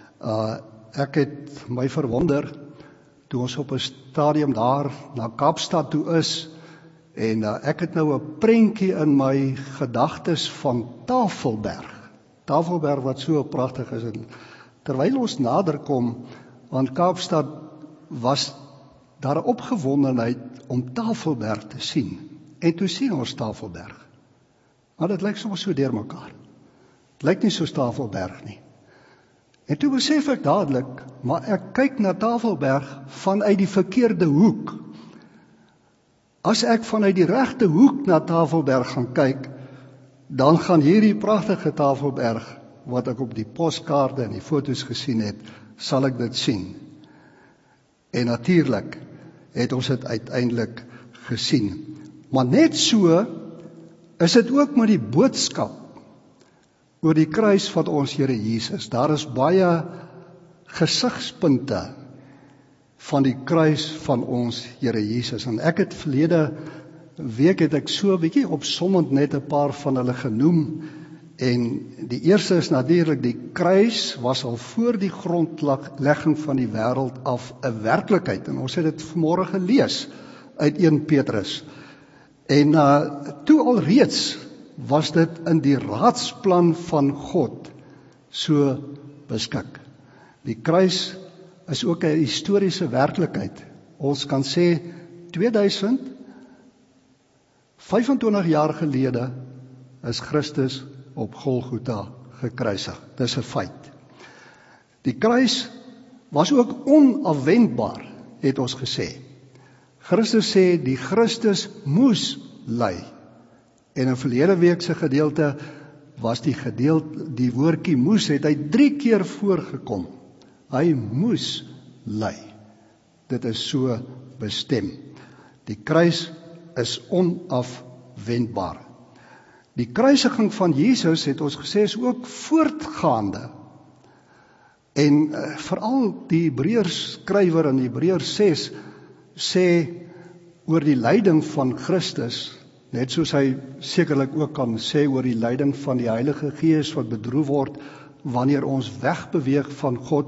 Ek het my verwonder toe ons op 'n stadium daar na Kaapstad toe is, en ek het nou 'n prentjie in my gedagtes van Tafelberg. Tafelberg wat so pragtig is, en terwyl ons nader kom aan Kaapstad, was daar 'n opgewondenheid om Tafelberg te sien. En toe sien ons Tafelberg. Maar dit lyk soms so deurmekaar. Dit lyk nie so Tafelberg nie. En toe besef ek dadelik, maar ek kyk na Tafelberg vanuit die verkeerde hoek. As ek vanuit die regte hoek na Tafelberg gaan kyk, dan gaan hierdie pragtige Tafelberg, wat ek op die poskaarte en die foto's gesien het, sal ek dit sien. En natuurlik het ons dit uiteindelik gesien. Maar net so is dit ook met die boodskap oor die kruis van ons Here Jesus. Daar is baie gesigspunte van die kruis van ons Here Jesus. En ek het verlede week het ek so 'n bietjie opsommend net 'n paar van hulle genoem. En die eerste is natuurlik, die kruis was al voor die grondlegging van die wêreld af 'n werklikheid. En ons het dit vanmôre gelees uit 1 Petrus. En toe alreeds was dit in die raadsplan van God so beskik. Die kruis is ook 'n historiese werklikheid. Ons kan sê 2025 jaar gelede is Christus op Golgotha gekruisig. Dis 'n feit. Die kruis was ook onafwendbaar, het ons gesê. Christus sê die Christus moes ly. En in verlede week se gedeelte was die woordjie moes, het hy 3 keer voorgekom. Hy moes ly. Dit is so bestem. Die kruis is onafwendbaar. Die kruisiging van Jesus, het ons gesê, is ook voortgaande. En veral die Hebreërs skrywer in Hebreërs 6 sê oor die lyding van Christus, net soos hy sekerlik ook kan sê oor die lyding van die Heilige Gees wat bedroef word wanneer ons wegbeweeg van God,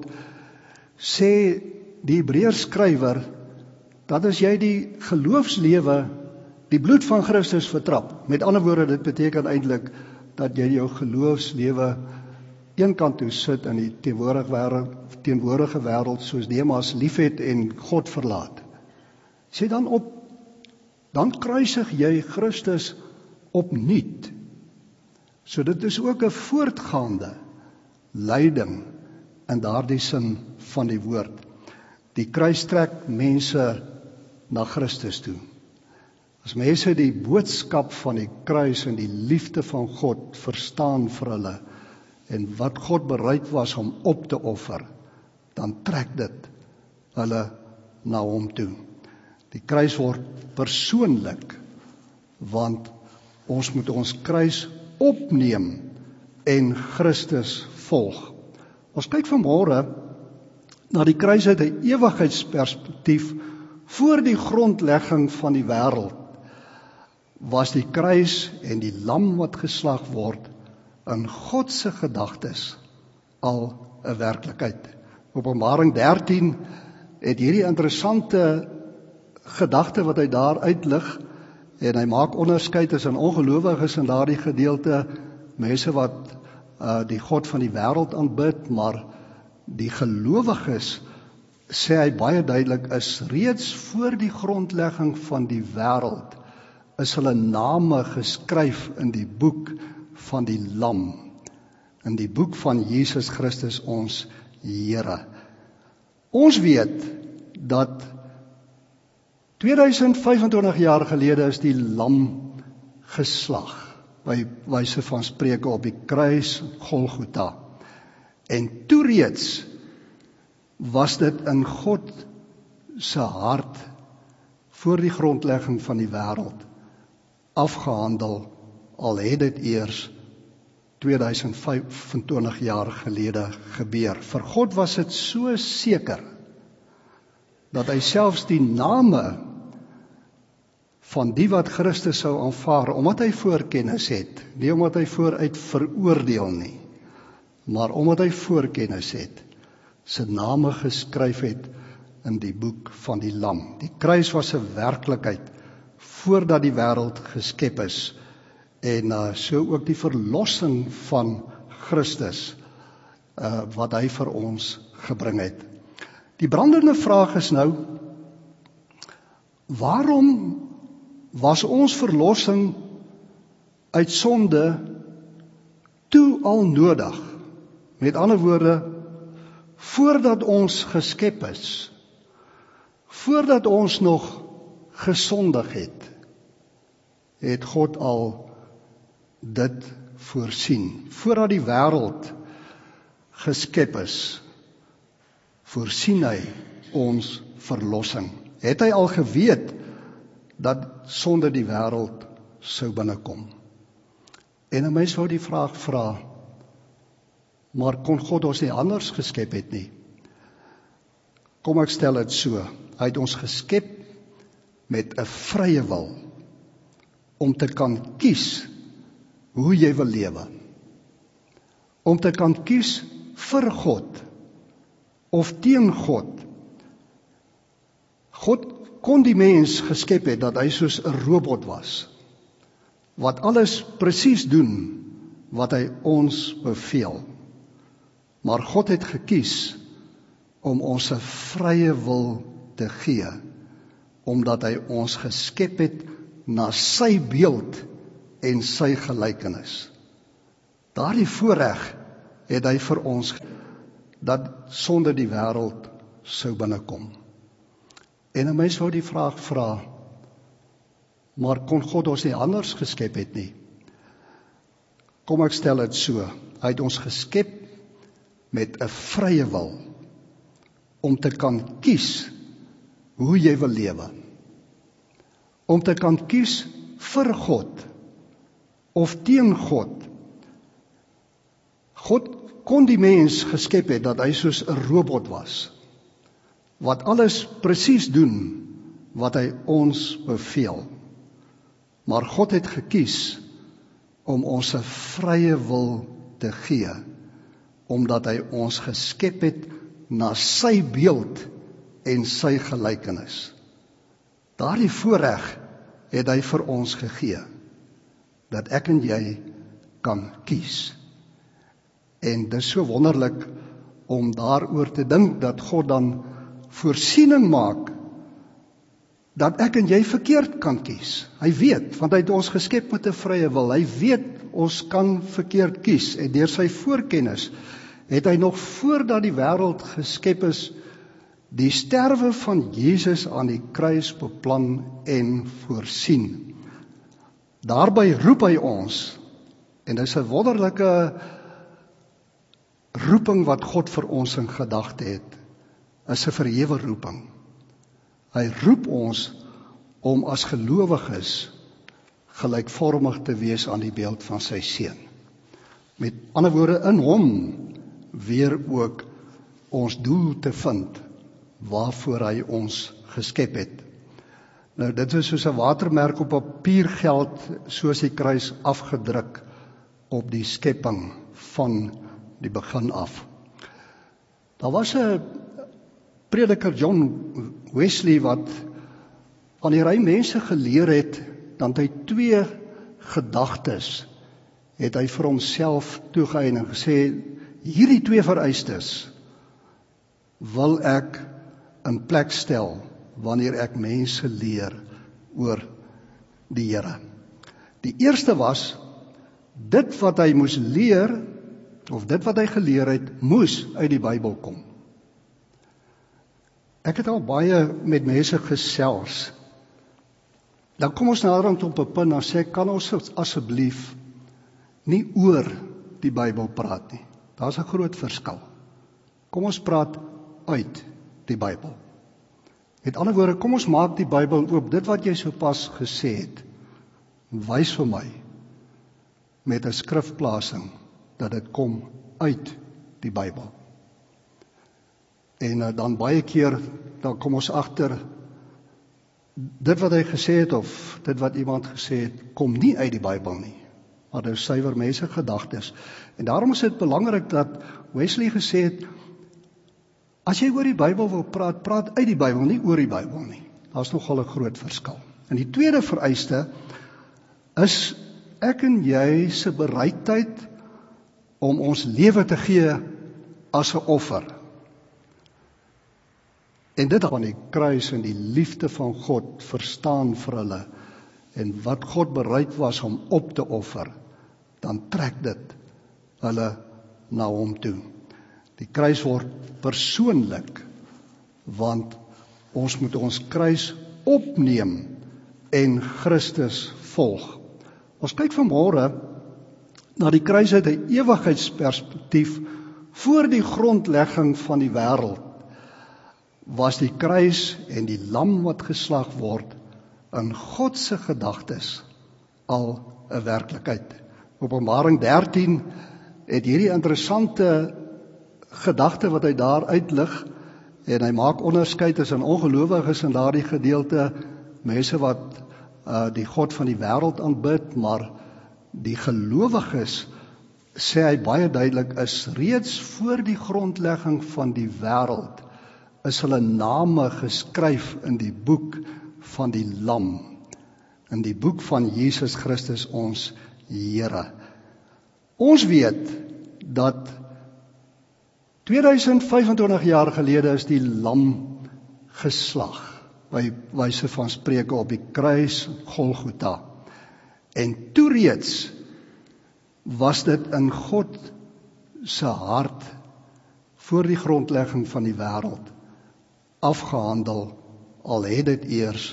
sê die Hebreërs skrywer dat as jy die geloofslewe, die bloed van Christus vertrap, met ander woorde, dit beteken eintlik dat jy jou geloofslewe eenkant toe sit in die teenwoordige wêreld soos Demas liefhet en God verlaat. Sê dan kruisig jy Christus opnuut. So dit is ook 'n voortgaande lyding in daardie sin van die woord. Die kruis trek mense na Christus toe. As mense die boodskap van die kruis en die liefde van God verstaan vir hulle en wat God bereid was om op te offer, dan trek dit hulle na hom toe. Die kruis word persoonlik, want ons moet ons kruis opneem en Christus volg. Ons kyk vanmôre na die kruis uit 'n ewigheidsperspektief. Voor die grondlegging van die wêreld was die kruis en die lam wat geslag word in God se gedagtes al 'n werklikheid. Openbaring 13 het hierdie interessante gedagte wat hy daar uitlig, en hy maak onderskeid tussen ongelowiges in daardie gedeelte, mense wat die God van die wêreld aanbid, maar die gelowiges, sê hy baie duidelik, is reeds voor die grondlegging van die wêreld, is hulle name geskryf in die boek van die Lam, in die boek van Jesus Christus ons Here. Ons weet dat 2025 jaar gelede is die Lam geslag, by wyse van spreuke op die kruis Golgotha. En toe reeds was dit in God se hart voor die grondlegging van die wêreld afgehandel, al het dit eers 2025 jaar gelede gebeur. Vir God was dit so seker dat hy selfs die name van die wat Christus sou aanvaar, omdat hy voorkennis het, nie omdat hy vooruit veroordeel nie, maar omdat hy voorkennis het, sy name geskryf het in die boek van die Lam. Die kruis was 'n werklikheid voordat die wêreld geskep is, en so ook die verlossing van Christus wat hy vir ons gebring het. Die brandende vraag is nou, waarom was ons verlossing uit sonde toe al nodig? Met ander woorde, voordat ons geskep is, voordat ons nog gesondig het God al dit voorsien. Voordat die wêreld geskep is, voorsien hy ons verlossing. Het hy al geweet dat sonde die wêreld sou binnekom? En 'n mens wou die vraag vra, maar kon God ons nie anders geskep het nie? Kom ek stel dit so, hy het ons geskep met 'n vrye wil, om te kan kies hoe jy wil lewe. Om te kan kies vir God, of teen God. God kon die mens geskep het dat hy soos 'n robot was, wat alles presies doen wat hy ons beveel. Maar God het gekies om ons 'n vrye wil te gee, omdat hy ons geskep het na sy beeld en sy gelykenis. Daardie voorreg het hy vir ons, dat sonde die wêreld sou binnekom. En 'n mens wou die vraag vra, maar kon God ons nie anders geskep het nie? Kom ek stel dit so, hy het ons geskep met 'n vrye wil, om te kan kies hoe jy wil lewe. Om te kan kies vir God, of teen God. God kon die mens geskep het dat hy soos 'n robot was, wat alles presies doen wat hy ons beveel. Maar God het gekies om ons 'n vrye wil te gee, omdat hy ons geskep het na sy beeld en sy gelykenis. Daardie voorreg het hy vir ons gegee, dat ek en jy kan kies. En dit is so wonderlik om daaroor te dink, dat God dan voorsiening maak, dat ek en jy verkeerd kan kies. Hy weet, want hy het ons geskep met 'n vrye wil. Hy weet, ons kan verkeerd kies, en deur sy voorkennis, het hy nog voordat die wêreld geskep is, die sterwe van Jesus aan die kruis beplan en voorsien. Daarby roep hy ons, en dit is 'n wonderlike roeping wat God vir ons in gedagte het, is 'n verhewe roeping. Hy roep ons om as gelowiges gelykvormig te wees aan die beeld van sy seun. Met ander woorde, in hom weer ook ons doel te vind, waarvoor hy ons geskep het. Nou, dit is soos 'n watermerk op papiergeld, soos die kruis afgedruk op die skepping van die begin af. Daar was 'n prediker John Wesley wat wanneer hy mense geleer het, dan het hy 2 gedagtes het hy vir homself toegeëien en gesê, hierdie 2 vereistes wil ek in plek stel wanneer ek mense leer oor die Here. Die eerste was, dit wat hy moes leer, of dit wat hy geleer het, moes uit die Bybel kom. Ek het al baie met mense gesels. Dan kom ons naderhand op 'n punt, dan sê, kan ons asseblief nie oor die Bybel praat nie. Daar's 'n groot verskil. Kom ons praat uit die Bybel. Met ander woorde, kom ons maak die Bybel oop. Dit wat jy sopas gesê het, wys vir my met 'n skrifplasing dat dit kom uit die Bybel. En dan baie keer, dan kom ons agter, dit wat hy gesê het, of dit wat iemand gesê het, kom nie uit die Bybel nie, maar dit is suiwer mense gedagtes. En daarom is dit belangrik dat Wesley gesê het, as jy oor die Bybel wil praat, praat uit die Bybel, nie oor die Bybel nie. Daar's nogal 'n groot verskil. En die tweede vereiste is ek en jy se bereidheid om ons lewe te gee as 'n offer. En dit van die kruis en die liefde van God verstaan vir hulle, en wat God bereid was om op te offer, dan trek dit hulle na hom toe. Die kruis word persoonlik, want ons moet ons kruis opneem en Christus volg. Ons kyk vanmôre na die kruis uit 'n ewigheidsperspektief. Voor die grondlegging van die wêreld was die kruis en die lam wat geslag word in God se gedagtes al 'n werklikheid. Openbaring 13 het hierdie interessante gedagte wat hy daar uitlig, en hy maak onderskeid tussen ongelowiges in daardie gedeelte, mense wat die God van die wêreld aanbid, maar die gelowiges, sê hy baie duidelik, is reeds voor die grondlegging van die wêreld, is hulle name geskryf in die boek van die Lam, in die boek van Jesus Christus ons Here. Ons weet dat 2025 jaar gelede is die lam geslag, by wyse van spreuke op die kruis Golgotha. En toe reeds was dit in God se hart voor die grondlegging van die wêreld afgehandel, al het dit eers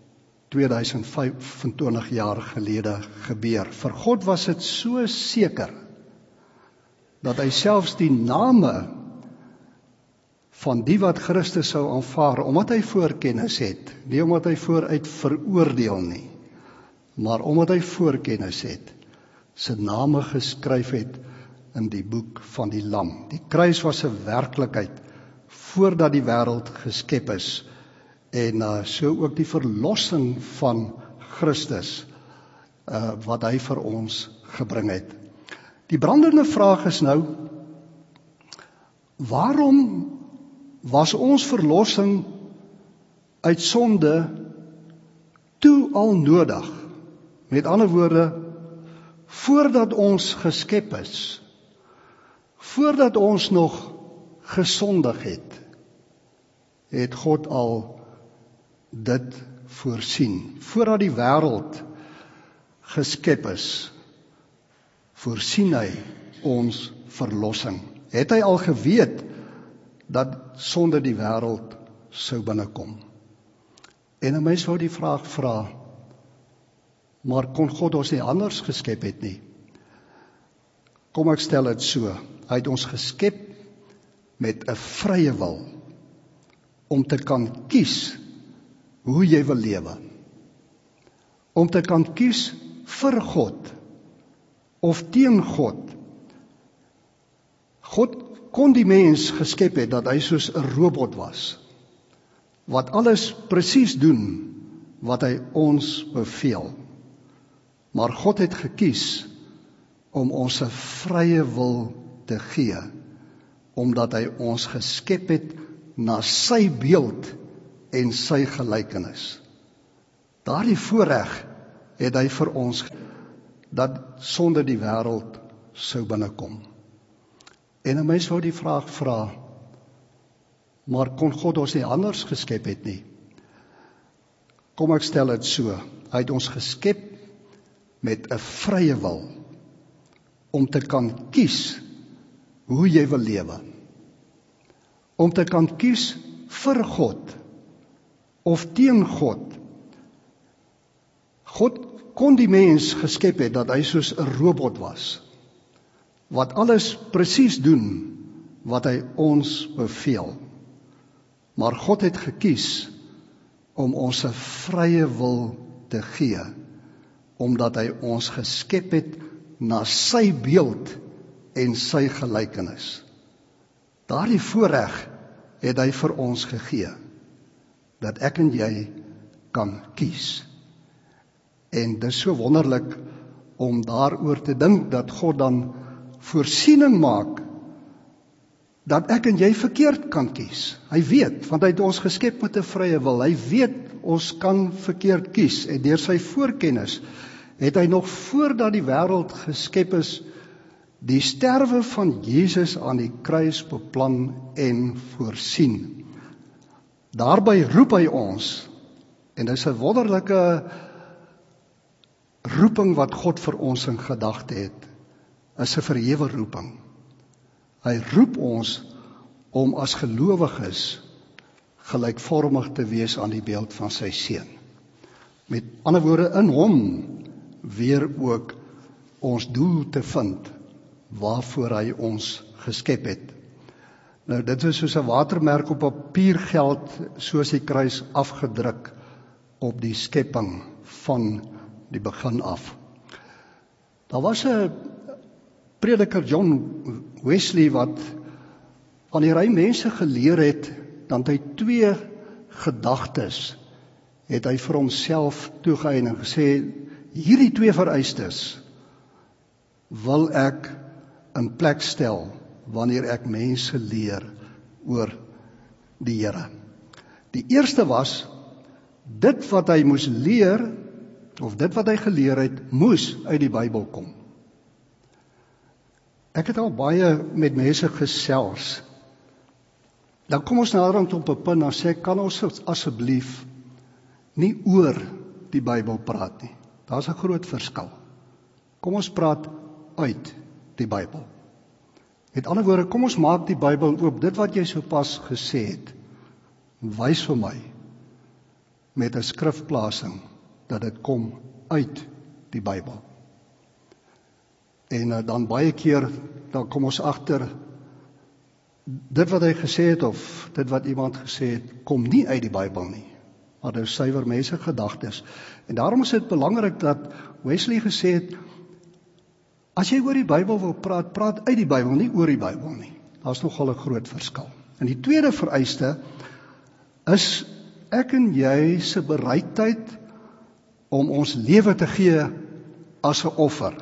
2025 jaar gelede gebeur. Vir God was dit so seker dat hy selfs die name van die wat Christus sou aanvaar, omdat hy voorkennis het, nie omdat hy vooruit veroordeel nie, maar omdat hy voorkennis het, sy name geskryf het in die boek van die Lam. Die kruis was 'n werklikheid voordat die wêreld geskep is, en so ook die verlossing van Christus wat hy vir ons gebring het. Die brandende vraag is nou, waarom was ons verlossing uit sonde toe al nodig? Met ander woorde, voordat ons geskep is, voordat ons nog gesondig het God al dit voorsien. Voordat die wêreld geskep is, voorsien hy ons verlossing. Het hy al geweet dat sonde die wêreld sou binnekom? En 'n mens wou die vraag vra, maar kon God ons nie anders geskep het nie? Kom ek stel dit so, hy het ons geskep met 'n vrye wil, om te kan kies hoe jy wil lewe. Om te kan kies vir God, of teen God. God kon die mens geskep het dat hy soos 'n robot was, wat alles presies doen wat hy ons beveel. Maar God het gekies om ons 'n vrye wil te gee, omdat hy ons geskep het na sy beeld en sy gelykenis. Daardie voorreg het hy vir ons, dat sonde die wêreld sou binnekom. En 'n mens wou die vraag vra, maar kon God ons nie anders geskep het nie? Kom ek stel dit so, hy het ons geskep met 'n vrye wil, om te kan kies hoe jy wil lewe. Om te kan kies vir God, of teen God. God kon die mens geskep het dat hy soos 'n robot was, wat alles presies doen wat hy ons beveel. Maar God het gekies om ons 'n vrye wil te gee, omdat hy ons geskep het na sy beeld en sy gelykenis. Daardie voorreg het hy vir ons gegee, dat ek en jy kan kies. En dis so wonderlik om daaroor te dink, dat God dan voorsiening maak, dat ek en jy verkeerd kan kies. Hy weet, want hy het ons geskep met 'n vrye wil. Hy weet, ons kan verkeerd kies. En deur sy voorkennis, het hy nog voordat die wêreld geskep is, die sterwe van Jesus aan die kruis beplan en voorsien. Daarby roep hy ons, en dit is 'n wonderlike roeping wat God vir ons in gedagte het, is 'n verhewe roeping. Hy roep ons om as gelowiges gelykvormig te wees aan die beeld van sy seun. Met ander woorde, in hom weer ook ons doel te vind, waarvoor hy ons geskep het. Nou, dit is soos 'n watermerk op papiergeld, soos die kruis afgedruk op die skepping van die begin af. Daar was 'n prediker, John Wesley, wat aan die ry mense geleer het, dat hy 2 gedagtes het hy vir homself toegeëien en gesê, hierdie 2 vereistes wil ek in plek stel wanneer ek mense leer oor die Here. Die eerste was, dit wat hy moes leer, of dit wat hy geleer het, moes uit die Bybel kom. Ek het al baie met mense gesels. Dan kom ons naderhand op 'n punt en sê, kan ons asseblief nie oor die Bybel praat nie. Daar's 'n groot verskil. Kom ons praat uit die Bybel. Met ander woorde, kom ons maak die Bybel oop. Dit wat jy sopas gesê het, wys vir my met 'n skrifplasing dat dit kom uit die Bybel. En dan baie keer, dan kom ons agter, dit wat hy gesê het, of dit wat iemand gesê het, kom nie uit die Bybel nie, maar dit is suiwer mense gedagtes. En daarom is dit belangrik dat Wesley gesê het, as jy oor die Bybel wil praat, praat uit die Bybel, nie oor die Bybel nie. Daar is nogal 'n groot verskil. En die tweede vereiste is ek en jy se bereidheid om ons lewe te gee as 'n offer.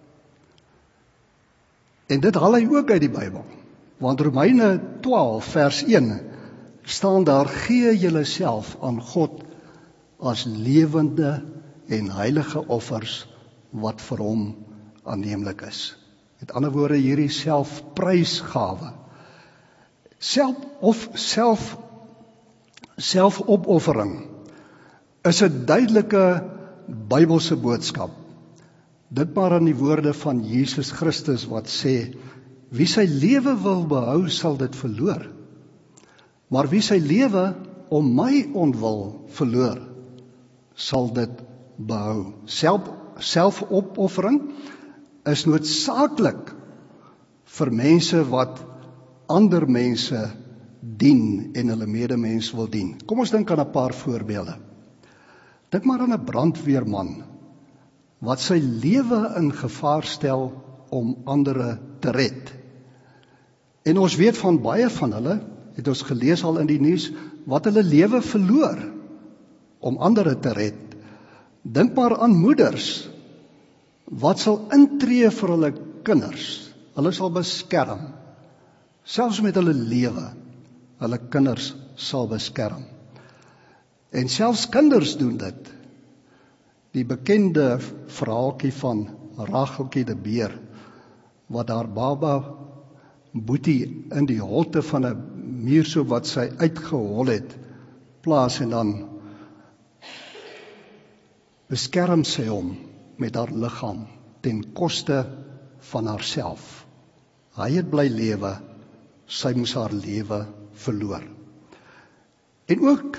En dit haal hy ook uit die Bybel. Want Romeine 12 vers 1 staan daar, gee julleself aan God as lewende en heilige offers wat vir hom aanneemlik is. Met ander woorde, hierdie selfprysgawe. Selfopoffering is 'n duidelike Bybelse boodskap. Dit maar aan die woorde van Jesus Christus wat sê, wie sy lewe wil behou, sal dit verloor. Maar wie sy lewe om my ontwil verloor, sal dit behou. Selfopoffering is noodsaaklik vir mense wat ander mense dien en hulle medemens wil dien. Kom ons dink aan 'n paar voorbeelde. Dink maar aan 'n brandweerman wat sy lewe in gevaar stel om ander te red. En ons weet van baie van hulle, het ons gelees al in die nuus, wat hulle lewe verloor om ander te red. Dink maar aan moeders wat sal intree vir hulle kinders. Hulle sal beskerm. selfs met hulle lewe, hulle kinders sal beskerm. En selfs kinders doen dit. Die bekende verhaaltjie van Racheltjie die beer, wat haar baba Boetie in die holte van 'n muur so wat sy uitgehol het, plaas en dan beskerm sy hom met haar liggaam ten koste van haarself. Hy het bly lewe, sy moes haar lewe verloor. En ook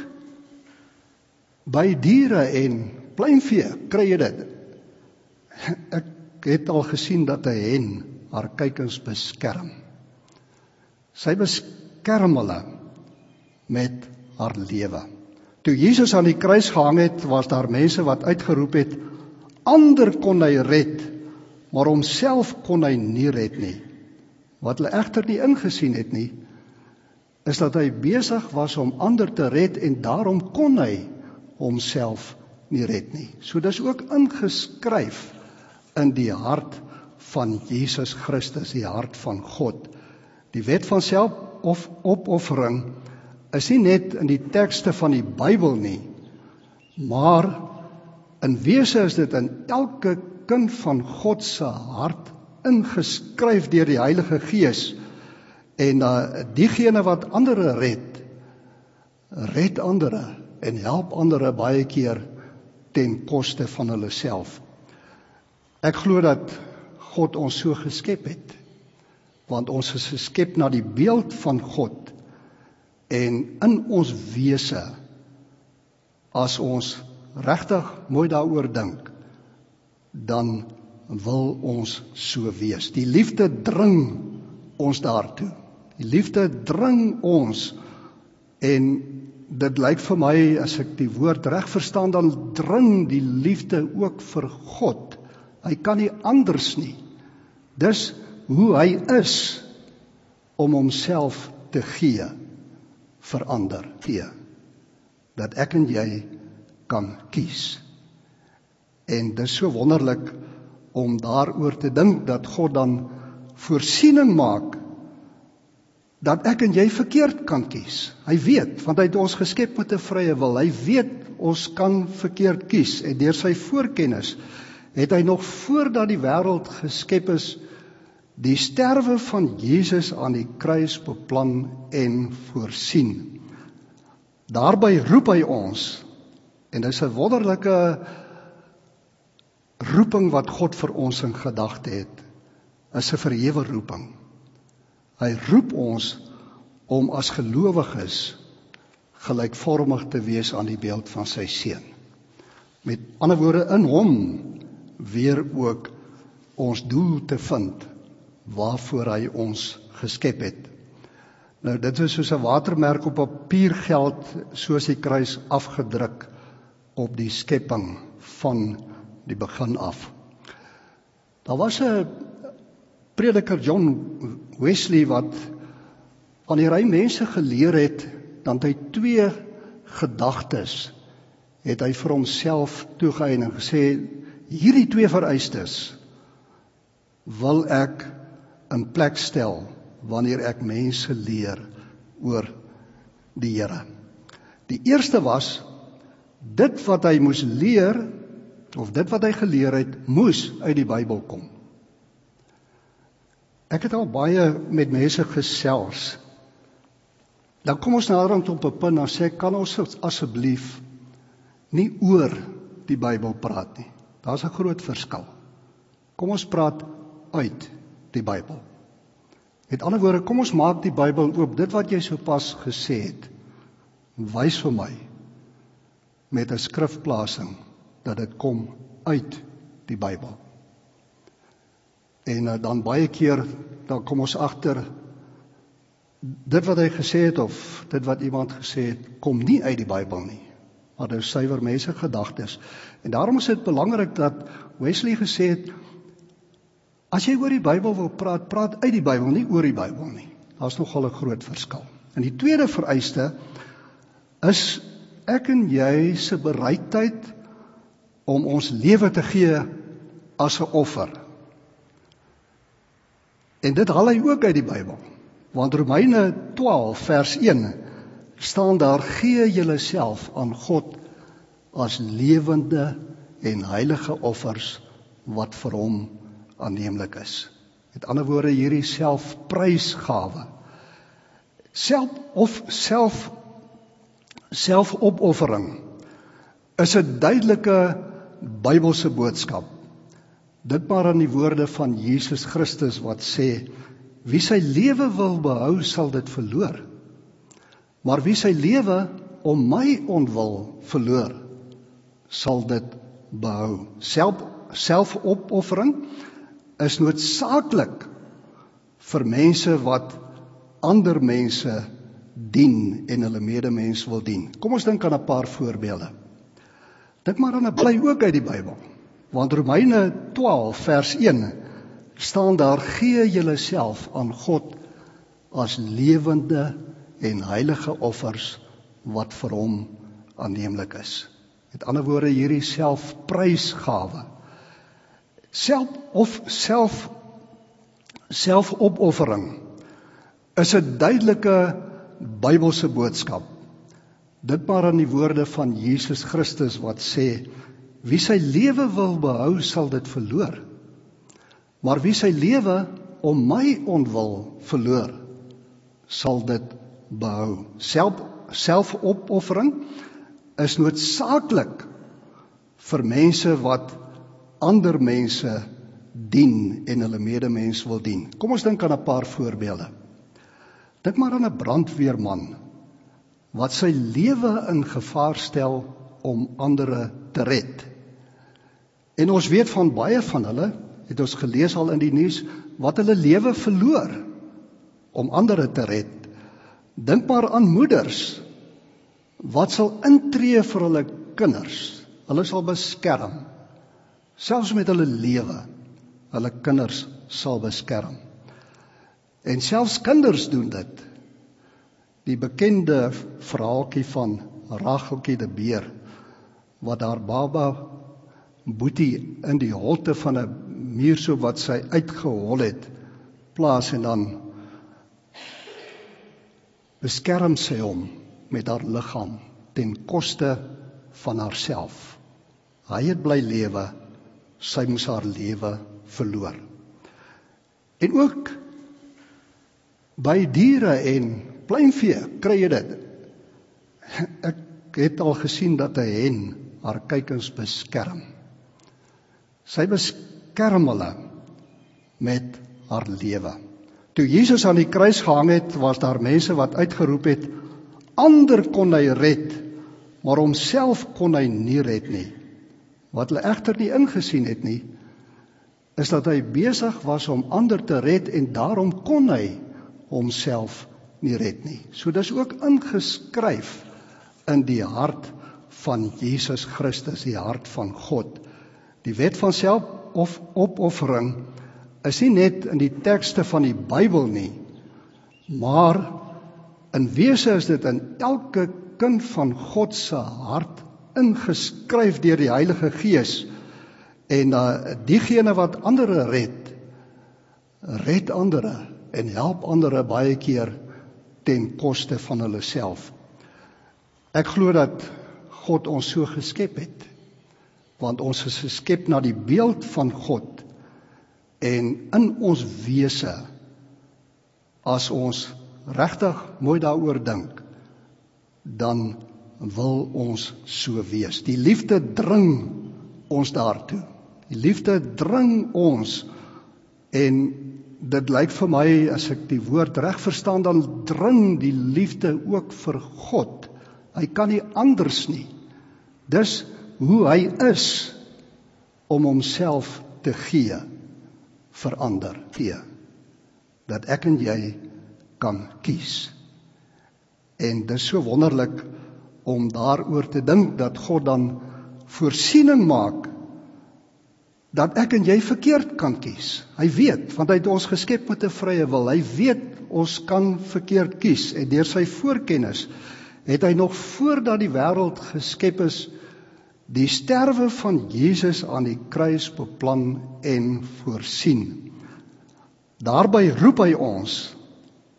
by diere en pluimvee kry jy dit. Ek het al gesien dat 'n hen haar kuikens beskerm. Sy beskerm hulle met haar lewe. Toe Jesus aan die kruis gehang het, was daar mense wat uitgeroep het, ander kon hy red, maar homself kon hy nie red nie. Wat hulle egter nie ingesien het nie, is dat hy besig was om ander te red en daarom kon hy homself nie red nie. So dis ook ingeskryf in die hart van Jesus Christus, die hart van God. Die wet van selfopoffering is nie net in die tekste van die Bybel nie, maar in wese is dit in elke kind van God se hart ingeskryf deur die Heilige Gees. En diegene wat ander red ander en help ander baie keer ten koste van hulle self. Ek glo dat God ons so geskep het, want ons is geskep na die beeld van God, en in ons wese, as ons regtig mooi daaroor dink, dan wil ons so wees. Die liefde dring ons daartoe. Die liefde dring ons, en dit lyk vir my, as ek die woord reg verstaan, dan dring die liefde ook vir God. Hy kan nie anders nie. Dis hoe hy is, om homself te gee vir ander. Dat ek en jy kan kies. En dis so wonderlik om daaroor te dink, dat God dan voorsiening maak, dat ek en jy verkeerd kan kies. Hy weet, want hy het ons geskep met 'n vrye wil. Hy weet, ons kan verkeerd kies. En deur sy voorkennis, het hy nog voordat die wêreld geskep is, die sterwe van Jesus aan die kruis beplan en voorsien. Daarby roep hy ons, en dis 'n wonderlike roeping wat God vir ons in gedagte het, is 'n verhewe roeping. Hy roep ons om as gelowiges gelykvormig te wees aan die beeld van sy seun. Met ander woorde, in hom weer ook ons doel te vind, waarvoor hy ons geskep het. Nou, dit is soos 'n watermerk op papiergeld, soos die kruis afgedruk op die skepping van die begin af. Daar was 'n prediker, John Wesley, wat aan die ry mense geleer het, dat hy 2 gedagtes het hy vir homself toegeëien en gesê, hierdie 2 vereistes wil ek in plek stel wanneer ek mense leer oor die Here. Die eerste was, dit wat hy moes leer, of dit wat hy geleer het, moes uit die Bybel kom. Ek het al baie met mense gesels. Dan kom ons naderhand op 'n punt, dan sê, kan ons asseblief nie oor die Bybel praat nie. Daar's 'n groot verskil. Kom ons praat uit die Bybel. Met ander woorde, kom ons maak die Bybel oop. Dit wat jy sopas gesê het, wys vir my met 'n skrifplasing dat dit kom uit die Bybel. En dan baie keer, dan kom ons agter, dit wat hy gesê het, of dit wat iemand gesê het, kom nie uit die Bybel nie, maar dit is suiwer mense gedagtes. En daarom is dit belangrik dat Wesley gesê het, as jy oor die Bybel wil praat, praat uit die Bybel, nie oor die Bybel nie. Daar is nogal 'n groot verskil. En die tweede vereiste is ek en jy se bereidheid om ons lewe te gee as 'n offer. En dit haal hy ook uit die Bybel. Want Romeine 12 vers 1 staan daar: gee julleself aan God as lewende en heilige offers wat vir hom aanneemlik is. Met ander woorde, hierdie selfprysgawe. Selfopoffering is 'n duidelike Bybelse boodskap. Dit maar aan die woorde van Jesus Christus wat sê: wie sy lewe wil behou, sal dit verloor. Maar wie sy lewe om my ontwil verloor, sal dit behou. Selfopoffering is noodsaaklik vir mense wat ander mense dien en hulle medemens wil dien. Kom ons dink aan 'n paar voorbeelde. Dink maar aan 'n bly ook uit die Bybel. Want Romeine 12 vers 1 staan daar: gee julleself aan God as lewende en heilige offers wat vir hom aanneemlik is. Met ander woorde, hierdie selfprysgawe. Selfopoffering is 'n duidelike Bybelse boodskap. Dit maar aan die woorde van Jesus Christus wat sê: wie sy lewe wil behou, sal dit verloor. Maar wie sy lewe om my ontwil verloor, sal dit behou. Selfopoffering is noodsaaklik vir mense wat ander mense dien en hulle medemens wil dien. Kom ons dink aan 'n paar voorbeelde. Dink maar aan 'n brandweerman wat sy lewe in gevaar stel om ander te red. En ons weet van baie van hulle, het ons gelees al in die nuus, wat hulle lewe verloor om ander te red. Dink maar aan moeders wat sal intree vir hulle kinders. Hulle sal beskerm. Selfs met hulle lewe, hulle kinders sal beskerm. En selfs kinders doen dit. Die bekende verhaaltjie van Racheltjie die beer, wat haar baba Boetie in die holte van 'n muur so wat sy uitgehol het, plaas en dan beskerm sy hom met haar liggaam ten koste van haarself. Hy het bly lewe, sy moes haar lewe verloor. En ook by diere en pluimvee kry jy dit. Ek het al gesien dat 'n hen haar kuikens beskerm. Sy beskerm hulle met haar lewe. Toe Jesus aan die kruis gehang het, was daar mense wat uitgeroep het: ander kon hy red, maar homself kon hy nie red nie. Wat hulle egter nie ingesien het nie, is dat hy besig was om ander te red en daarom kon hy homself nie red nie. So dis ook ingeskryf in die hart van Jesus Christus, die hart van God. Die wet van selfopoffering is nie net in die tekste van die Bybel nie, maar in wese is dit in elke kind van God se hart ingeskryf deur die Heilige Gees. En diegene wat ander red ander en help ander baie keer ten koste van hulle self. Ek glo dat God ons so geskep het, want ons is geskep na die beeld van God, en in ons wese, as ons regtig mooi daaroor dink, dan wil ons so wees. Die liefde dring ons daartoe. Die liefde dring ons, en dit lyk vir my, as ek die woord reg verstaan, dan dring die liefde ook vir God. Hy kan nie anders nie. Dis hoe hy is om homself te gee vir ander. Dat ek en jy kan kies. En dis so wonderlik om daaroor te dink dat God dan voorsiening maak dat ek en jy verkeerd kan kies. Hy weet, want hy het ons geskep met 'n vrye wil. Hy weet ons kan verkeerd kies, en deur sy voorkennis het hy nog voordat die wêreld geskep is, die sterwe van Jesus aan die kruis beplan en voorsien. Daarby roep hy ons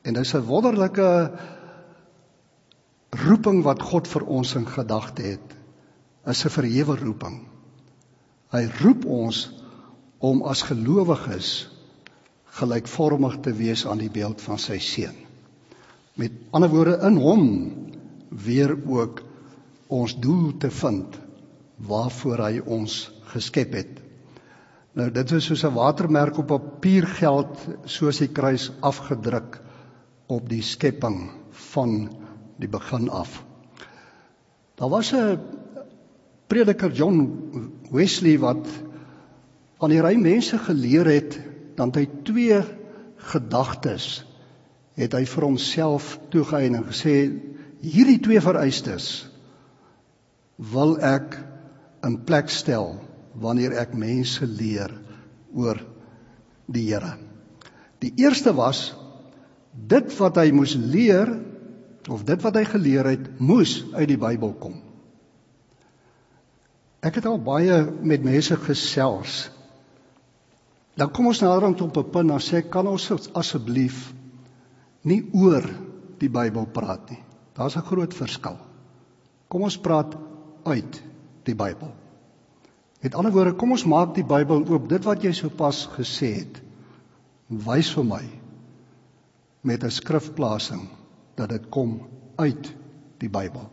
En dis 'n wonderlike roeping wat God vir ons in gedagte het. Is 'n verhewe roeping. Hy roep ons om as gelowiges gelykvormig te wees aan die beeld van sy seun. Met ander woorde, in hom weer ook ons doel te vind waarvoor hy ons geskep het. Nou dit is soos 'n watermerk op papiergeld, soos die kruis afgedruk op die skepping van die begin af. Daar was 'n prediker John Wesley wat aan die ry mense geleer het, dan hy 2 gedagtes het hy vir homself toegeëien en gesê, hierdie 2 vereistes wil ek in plek stel wanneer ek mense leer oor die Here. Die eerste was, dit wat hy moes leer, of dit wat hy geleer het, moes uit die Bybel kom. Ek het al baie met mense gesels. Dan kom ons naderhand op 'n punt en sê, kan ons asseblief nie oor die Bybel praat nie. Daar's 'n groot verskil. Kom ons praat uit die Bybel. Met ander woorde, kom ons maak die Bybel oop. Dit wat jy sopas gesê het, wys vir my met 'n skrifplasing dat dit kom uit die Bybel.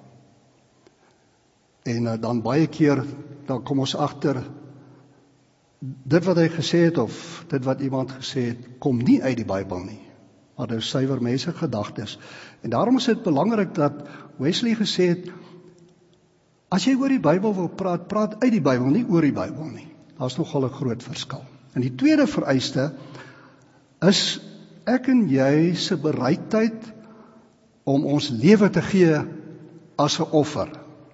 En dan baie keer, dan kom ons agter, dit wat hy gesê het, of dit wat iemand gesê het, kom nie uit die Bybel nie. Maar dit is suiwer mense gedagtes. En daarom is dit belangrik dat Wesley gesê het, as jy oor die Bybel wil praat, praat uit die Bybel, nie oor die Bybel nie. Daar's nogal 'n groot verskil. En die tweede vereiste is ek en jy se bereidheid om ons lewe te gee as 'n offer.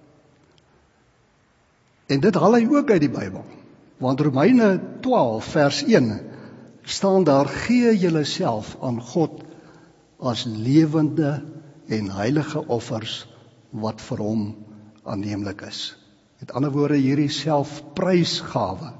En dit haal hy ook uit die Bybel. Want Romeine 12 vers 1 staan daar, gee julleself aan God as lewende en heilige offers wat vir hom aanneemlik is. Met ander woorde, hierdie selfprysgawe.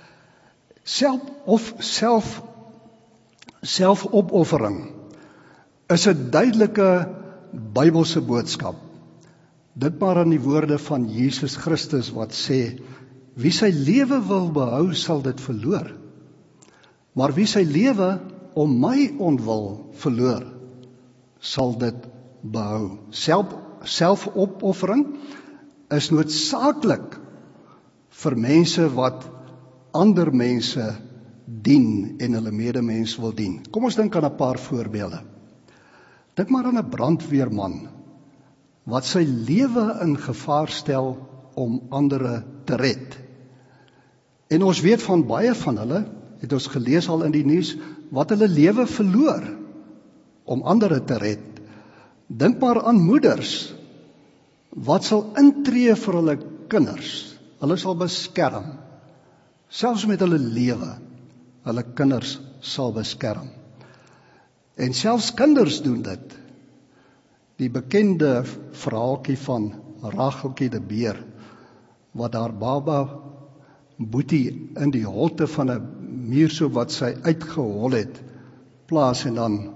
Selfopoffering is 'n duidelike Bybelse boodskap. Dit maar aan die woorde van Jesus Christus wat sê, wie sy lewe wil behou, sal dit verloor. Maar wie sy lewe om my ontwil verloor, sal dit behou. Selfopoffering is noodsaaklik vir mense wat ander mense dien en hulle medemens wil dien. Kom ons dink aan 'n paar voorbeelde. Dink maar aan 'n brandweerman wat sy lewe in gevaar stel om ander te red. En ons weet van baie van hulle, het ons gelees al in die nuus, wat hulle lewe verloor om ander te red. Dink maar aan moeders wat sal intree vir hulle kinders. Hulle sal beskerm. Selfs met hulle lewe, hulle kinders sal beskerm. En selfs kinders doen dit. Die bekende verhaaltjie van Racheltjie die beer, wat haar baba Boetie in die holte van 'n muurshoop wat sy uitgehol het, plaas en dan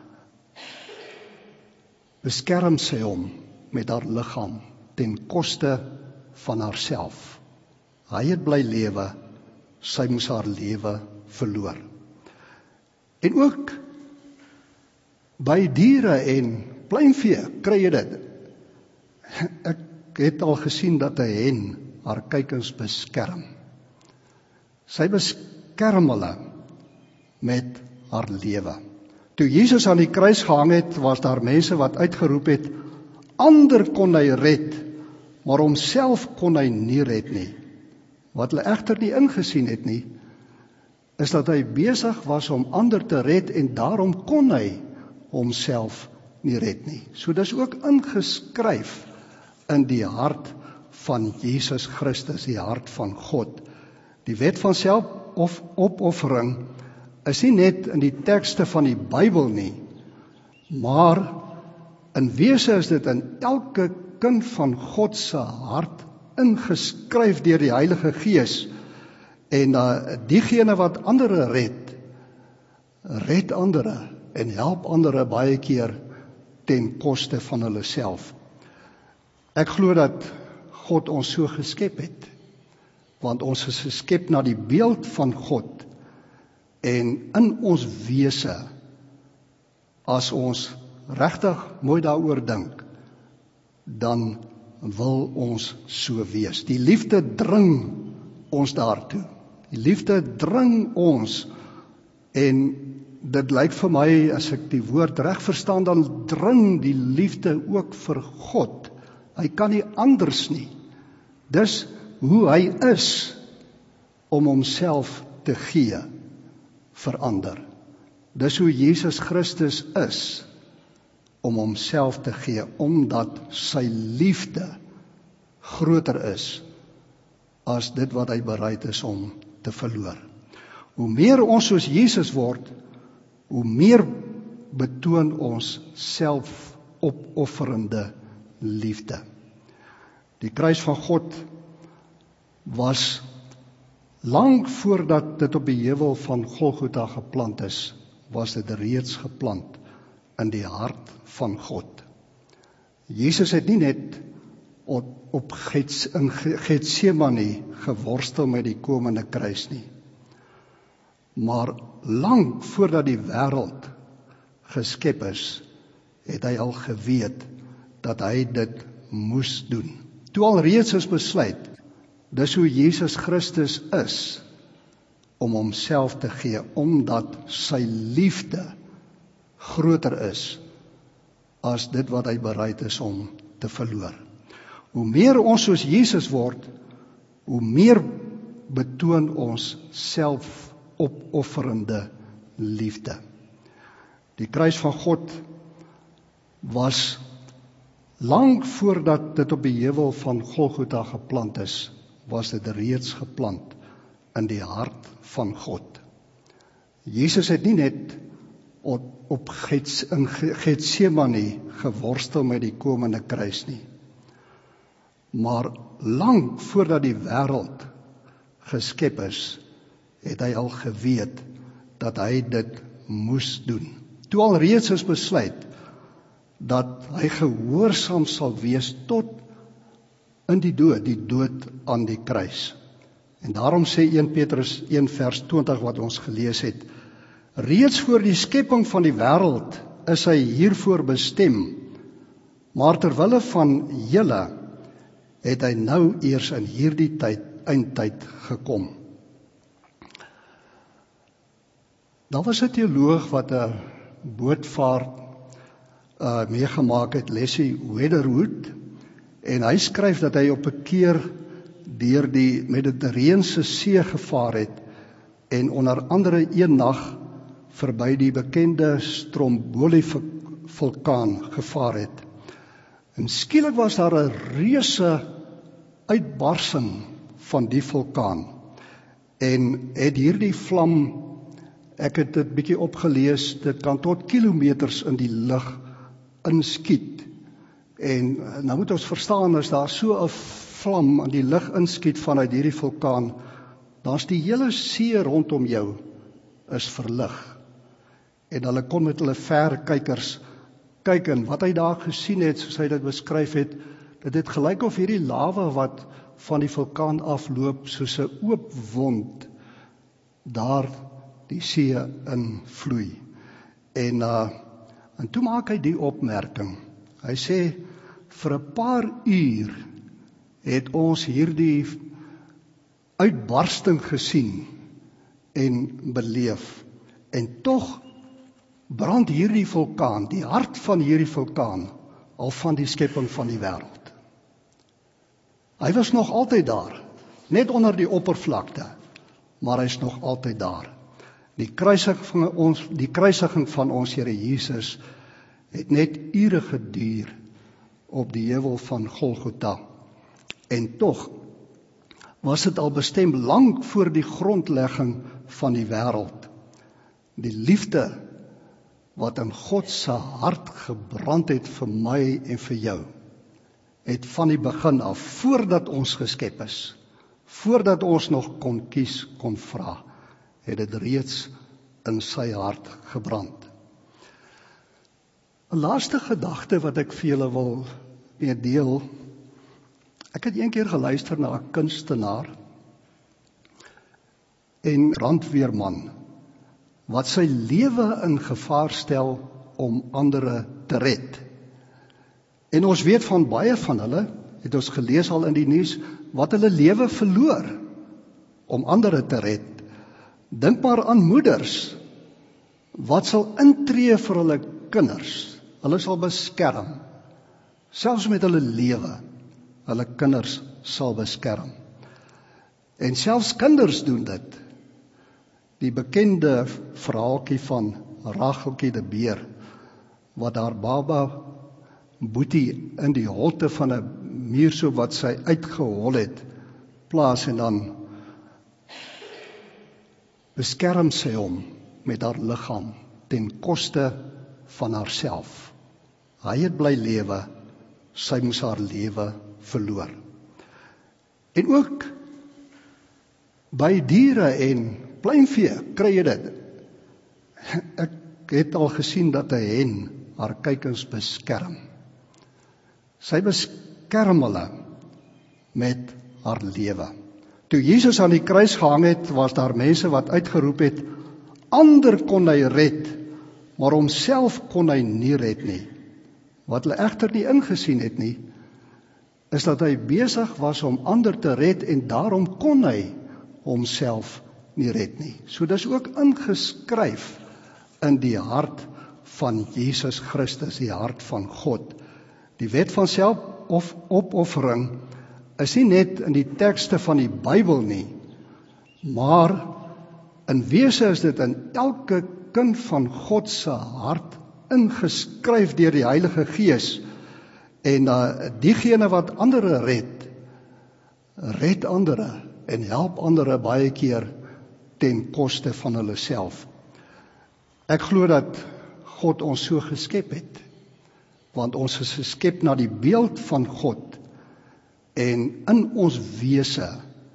beskerm sy hom met haar liggaam ten koste van haarself. Hy het bly lewe, sy moes haar lewe verloor. En ook by diere en pluimvee kry jy dit. Ek het al gesien dat 'n hen haar kuikens beskerm. Sy beskerm hulle met haar lewe. Toe Jesus aan die kruis gehang het, was daar mense wat uitgeroep het, ander kon hy red, maar homself kon hy nie red nie. Wat hulle egter nie ingesien het nie, is dat hy besig was om ander te red en daarom kon hy homself nie red nie. So dis ook ingeskryf in die hart van Jesus Christus, die hart van God. Die wet van selfopoffering is nie net in die tekste van die Bybel nie, maar in wese is dit in elke kind van God se hart ingeskryf deur die Heilige Gees. En diegene wat ander red, red ander en help ander baie keer ten koste van hulle self. Ek glo dat God ons so geskep het, want ons is geskep na die beeld van God, en in ons wese, as ons regtig mooi daaroor dink, dan wil ons so wees. Die liefde dring ons daartoe. Die liefde dring ons, en dit lyk vir my, as ek die woord reg verstaan, dan dring die liefde ook vir God. Hy kan nie anders nie. Dis hoe hy is om homself te gee vir ander. Dis hoe Jesus Christus is om homself te gee, omdat sy liefde groter is as dit wat hy bereid is om te verloor. Hoe meer ons soos Jesus word, hoe meer betoon ons selfopofferende liefde. Die kruis van God was lang voordat dit op die heuwel van Golgotha geplant is, was dit reeds geplant in die hart van God. Jesus het nie net op in Getsemane geworstel met die komende kruis nie, maar lang voordat die wêreld geskep is, het hy al geweet dat hy dit moes doen. Toe al reeds is besluit, dis hoe Jesus Christus is om homself te gee, omdat sy liefde groter is as dit wat hy bereid is om te verloor. Hoe meer ons soos Jesus word, hoe meer betoon ons selfopofferende liefde. Die kruis van God was lang voordat dit op die heuwel van Golgotha geplant is, was dit reeds geplant in die hart van God. Jesus het nie net in Getsemane geworstel met die komende kruis nie, maar lang voordat die wêreld geskep is, het hy al geweet dat hy dit moes doen. Toe al reeds is besluit dat hy gehoorsaam sal wees tot in die dood aan die kruis. En daarom sê 1 Petrus 1 vers 20 wat ons gelees het, reeds voor die skepping van die wêreld is hy hiervoor bestem, maar terwille van julle het hy nou eers in hierdie eindtyd gekom. Daar was 'n teoloog wat 'n bootvaart meegemaak het, Leslie Weatherwood, en hy skryf dat hy op 'n keer deur die Mediterrane See gevaar het en onder andere een nag verby die bekende Stromboli vulkaan gevaar het. En skielik was daar 'n reuse uitbarsing van die vulkaan en het hierdie vlam, ek het dit bietjie opgelees, dit kan tot kilometers in die lug inskiet. En nou moet ons verstaan, as daar so 'n vlam in die lug inskiet vanuit hierdie vulkaan, dan is die hele see rondom jou is verlig. En hulle kon met hulle verrekykers kyk, en wat hy daar gesien het, soos hy dit beskryf het, dit het gelyk of hierdie lava wat van die vulkaan afloop, soos 'n oop wond, daar die see invloei. En toe maak hy die opmerking. Hy sê, vir 'n paar uur het ons hierdie uitbarsting gesien en beleef. En tog brand hierdie vulkaan, die hart van hierdie vulkaan, al van die skepping van die wêreld. Hy was nog altyd daar, net onder die oppervlakte, maar hy is nog altyd daar. Die kruisiging van ons Here Jesus het net ure geduur op die heuwel van Golgotha. En tog was dit al bestem lank voor die grondlegging van die wêreld. Die liefde wat in God se hart gebrand het vir my en vir jou, het van die begin af, voordat ons geskep is, voordat ons nog kon kies, kon vra, het dit reeds in sy hart gebrand. 'n laaste gedagte wat ek vir julle wil meedeel. Ek het een keer geluister na 'n kunstenaar en brandweerman wat sy lewe in gevaar stel om ander te red. En ons weet van baie van hulle, het ons gelees al in die nuus, wat hulle lewe verloor om ander te red. Dink maar aan moeders wat sal intree vir hulle kinders. Hulle sal beskerm, selfs met hulle lewe, hulle kinders sal beskerm. En selfs kinders doen dit. Die bekende verhaaltjie van Racheltjie die beer, wat haar baba Boetie in die holte van 'n muur so wat sy uitgehol het, plaas en dan beskerm sy hom met haar liggaam ten koste van haarself. Hy het bly lewe, sy moes haar lewe verloor. En ook by diere en pluimvee kry jy dit. Ek het al gesien dat 'n hen haar kuikens beskerm. Sy beskerm hulle met haar lewe. Toe Jesus aan die kruis gehang het, was daar mense wat uitgeroep het, ander kon hy red, maar homself kon hy nie red nie. Wat hulle egter nie ingesien het nie, is dat hy besig was om ander te red en daarom kon hy homself nie red nie. So dis ook ingeskryf in die hart van Jesus Christus, die hart van God. Die wet van selfopoffering is nie net in die tekste van die Bybel nie, maar in wese is dit in elke kind van God se hart ingeskryf deur die Heilige Gees. En diegene wat ander red ander en help ander baie keer ten koste van hulle self. Ek glo dat God ons so geskep het, want ons is geskep na die beeld van God, en in ons wese,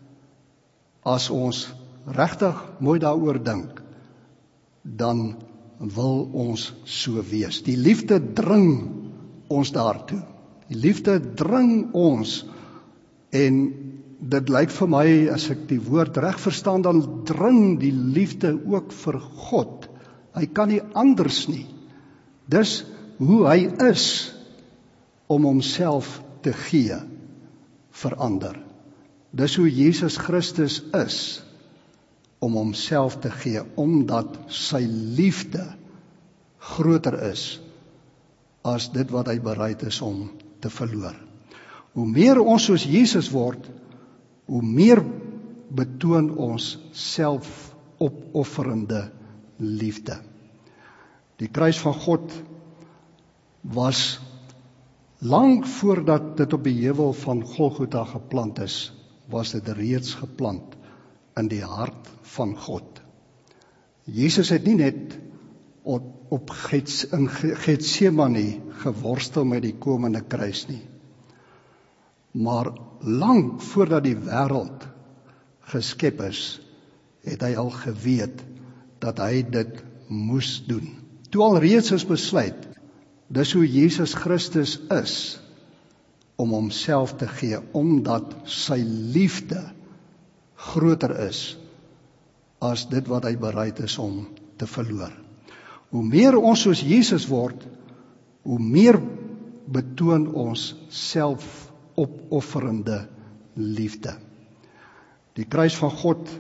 as ons regtig mooi daaroor dink, dan wil ons so wees. Die liefde dring ons daartoe. Die liefde dring ons, en dit lyk vir my, as ek die woord reg verstaan, dan dring die liefde ook vir God. Hy kan nie anders nie. Dis hoe hy is om homself te gee vir ander. Dis hoe Jesus Christus is om homself te gee, omdat sy liefde groter is as dit wat hy bereid is om te verloor. Hoe meer ons soos Jesus word, hoe meer betoon ons selfopofferende liefde. Die kruis van God was lank voordat dit op die heuwel van Golgotha geplant is, was dit reeds geplant in die hart van God. Jesus het nie net op Getsemane geworstel met die komende kruis nie, maar lank voordat die wêreld geskep is, het hy al geweet dat hy dit moes doen. Toe al reeds is besluit, dis hoe Jesus Christus is om homself te gee, omdat sy liefde groter is as dit wat hy bereid is om te verloor. Hoe meer ons soos Jesus word, hoe meer betoon ons selfopofferende liefde. Die kruis van God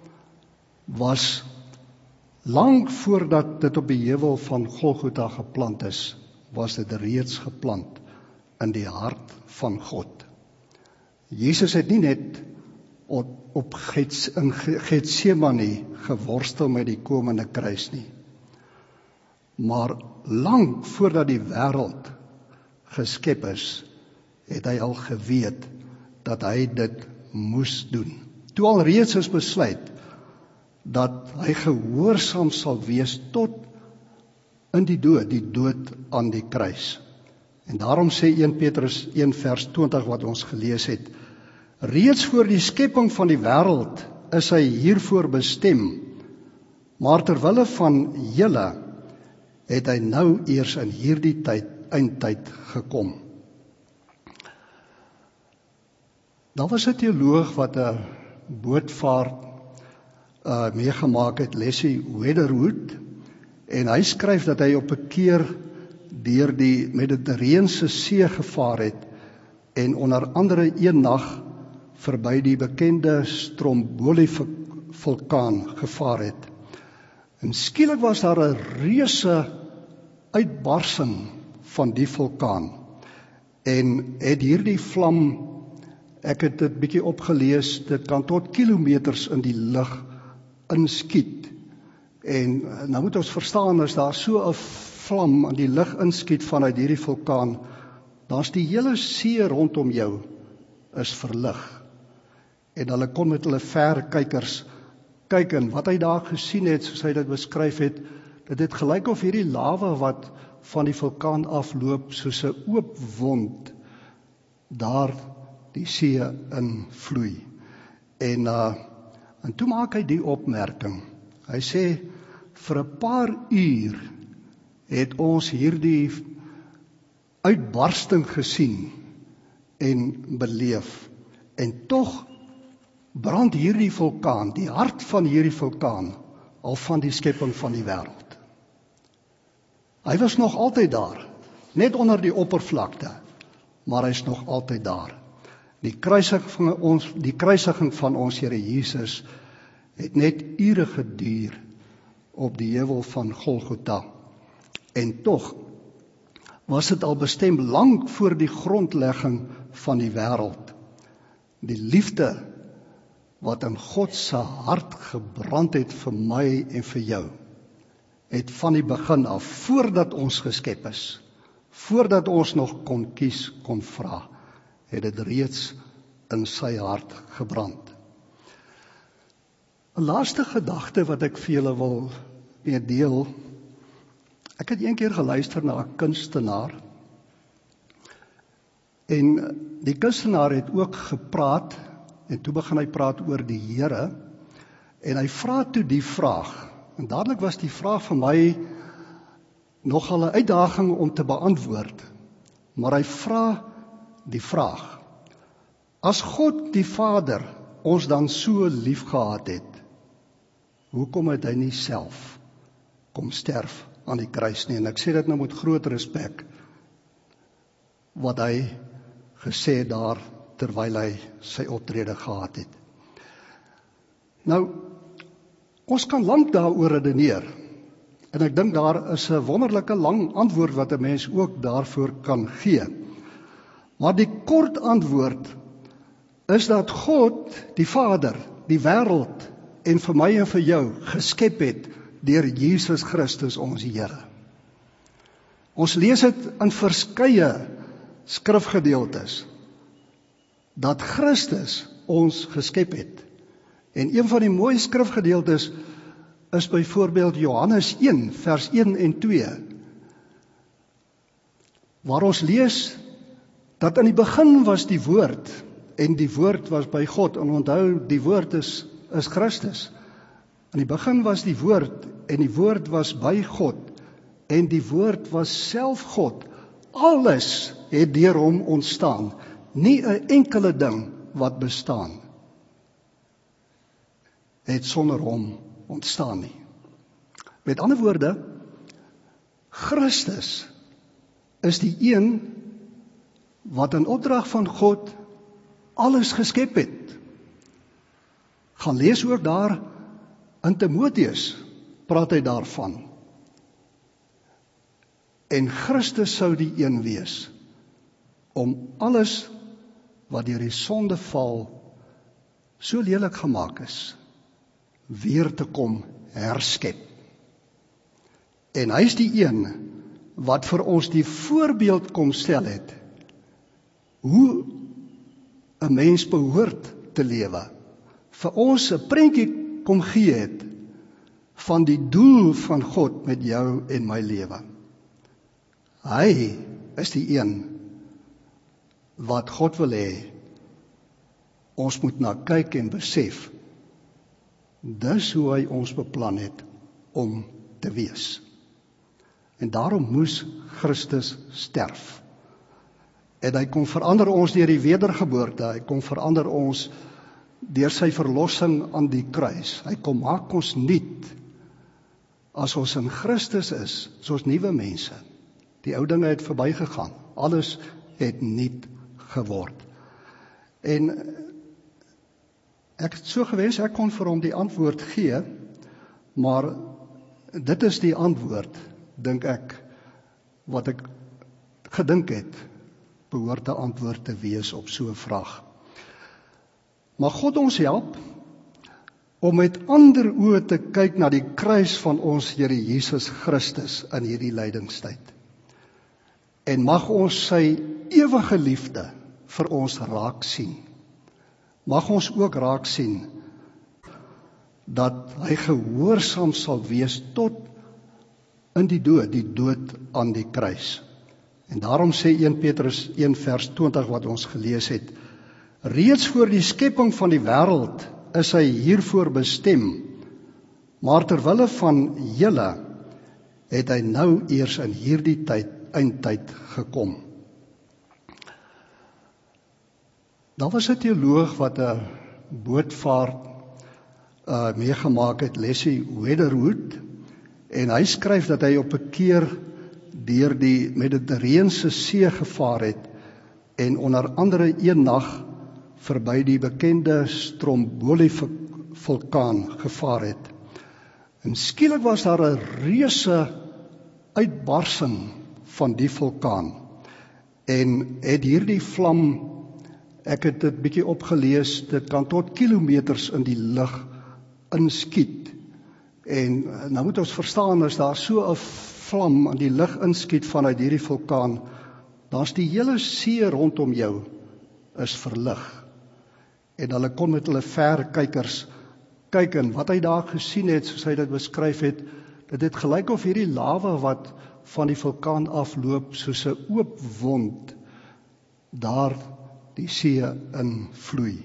was lank voordat dit op die heuwel van Golgotha geplant is, was dit reeds geplant in die hart van God. Jesus het nie net op Getsemane geworstel met die komende kruis nie, maar lank voordat die wêreld geskep is, het hy al geweet dat hy dit moes doen. Toe al reeds is besluit dat hy gehoorsaam sal wees tot in die dood aan die kruis. En daarom sê 1 Petrus 1 vers 20 wat ons gelees het, reeds voor die skepping van die wêreld is hy hiervoor bestem, maar terwille van julle het hy nou eers in hierdie eindtyd gekom. Daar was 'n teoloog wat 'n bootvaart meegemaak het, Leslie Weatherwood, en hy skryf dat hy op 'n keer deur die Mediterrane See gevaar het en onder andere een nag verby die bekende Stromboli vulkaan gevaar het. En skielik was daar 'n reuse uitbarsing van die vulkaan en het hierdie vlam, ek het dit bietjie opgelees, dit kan tot kilometers in die lug inskiet. En nou moet ons verstaan, as daar so 'n vlam in die lug inskiet vanuit hierdie vulkaan, dan's die hele see rondom jou is verlig. En hulle kon met hulle verkykers kyk, en wat hy daar gesien het, soos hy dit beskryf het, dit het gelyk of hierdie lava wat van die vulkaan afloop, soos 'n oop wond, daar die see in vloei. En toe maak hy die opmerking. Hy sê, vir 'n paar uur het ons hierdie uitbarsting gesien en beleef. En tog brand hierdie vulkaan, die hart van hierdie vulkaan, al van die skepping van die wêreld. Hy was nog altyd daar, net onder die oppervlakte, maar hy is nog altyd daar. Die kruisiging van ons Here Jesus het net ure geduur op die heuwel van Golgotha. En tog was dit al bestem lank voor die grondlegging van die wêreld. Die liefde wat in God se hart gebrand het vir my en vir jou, het van die begin af, voordat ons geskep is, voordat ons nog kon kies, kon vra, het dit reeds in sy hart gebrand. 'n laaste gedagte wat ek vir julle wil deel. Ek het een keer geluister na 'n kunstenaar, en die kunstenaar het ook gepraat, en toe begin hy praat oor die Here, en hy vra toe die vraag, en dadelik was die vraag vir my nogal 'n uitdaging om te beantwoord, maar hy vra die vraag, as God die Vader ons dan so lief gehad het, hoekom het hy nie self kom sterf aan die kruis nie? En ek sê dit nou met groot respek, wat hy gesê het daar, terwyl hy sy optrede gehad het. Nou, ons kan lank daaroor redeneer, en ek dink daar is 'n wonderlike lang antwoord wat 'n mens ook daarvoor kan gee. Maar die kort antwoord is dat God, die Vader, die wêreld en vir my en vir jou geskep het deur Jesus Christus ons Here. Ons lees dit in verskeie skrifgedeeltes, dat Christus ons geskep het. En een van die mooi skrifgedeeltes is byvoorbeeld Johannes 1, vers 1 en 2, waar ons lees dat in die begin was die woord, en die woord was by God, en onthou, die woord is Christus. In die begin was die woord, en die woord was by God, en die woord was self God. Alles het deur hom ontstaan, nie 'n enkele ding wat bestaan het sonder hom ontstaan nie. Met ander woorde, Christus is die een wat in opdrag van God alles geskep het. Gaan lees ook daar in Timoteus, praat hy daarvan. En Christus sou die een wees om alles wat deur die sondeval so lelik gemaak is, weer te kom herskep. En hy is die een wat vir ons die voorbeeld kom stel het, hoe 'n mens behoort te lewe. Vir ons 'n prentjie kom gee het van die doel van God met jou en my lewe. Hy is die een wat God wil hê ons moet na kyk en besef, dis hoe hy ons beplan het om te wees. En daarom moes Christus sterf. En hy kom verander ons deur die wedergeboorte, hy kom verander ons deur sy verlossing aan die kruis. Hy kom maak ons nuut. As ons in Christus is ons nuwe mense. Die ou dinge het verbygegaan. Alles het nuut geword. En ek het so gewens ek kon vir hom die antwoord gee, maar dit is die antwoord, dink ek, wat ek gedink het, behoort 'n antwoord te wees op so 'n vraag. Maar God ons help om met ander oë te kyk na die kruis van ons Here Jesus Christus in hierdie lydingstyd. En mag ons sy ewige liefde vir ons raak sien. Mag ons ook raak sien dat hy gehoorsaam sal wees tot in die dood aan die kruis. En daarom sê 1 Petrus 1 vers 20 wat ons gelees het, reeds voor die skepping van die wêreld is hy hiervoor bestem, maar terwille van julle het hy nou eers in hierdie eindtyd gekom. Daar was 'n teoloog wat 'n bootvaart meegemaak het, Leslie Wetherwood, en hy skryf dat hy op 'n keer deur die Mediterrane See gevaar het en onder andere een nag verby die bekende Stromboli vulkaan gevaar het. En skielik was daar 'n reuse uitbarsing van die vulkaan en het hierdie vlam, ek het dit bietjie opgelees, dit kan tot kilometers in die lug inskiet. En nou moet ons verstaan, as daar so 'n vlam in die lug inskiet vanuit hierdie vulkaan, dan's die hele see rondom jou is verlig. En hulle kon met hulle verkykers kyk, en wat hy daar gesien het, soos hy dit beskryf het, dit het gelyk of hierdie lawa wat van die vulkaan afloop, soos 'n oop wond, daar die see in vloei.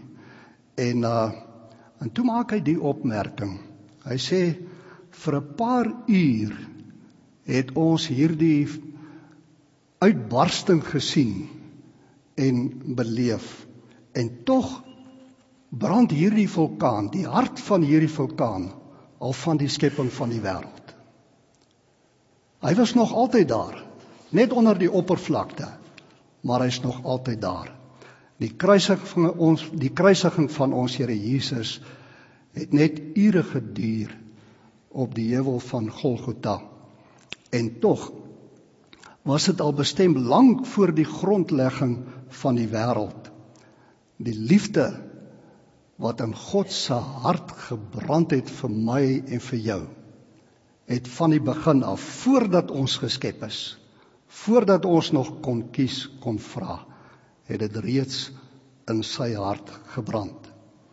En toe maak hy die opmerking. Hy sê, vir 'n paar uur het ons hierdie uitbarsting gesien en beleef. En tog brand hierdie vulkaan, die hart van hierdie vulkaan, al van die skepping van die wêreld. Hy was nog altyd daar, net onder die oppervlakte, maar hy's nog altyd daar. Die kruisiging van ons Here Jesus het net ure geduur op die heuwel van Golgotha. En tog was dit al bestem lank voor die grondlegging van die wêreld. Die liefde wat in God se hart gebrand het vir my en vir jou, het van die begin af, voordat ons geskep is, voordat ons nog kon kies, kon vra, het dit reeds in sy hart gebrand.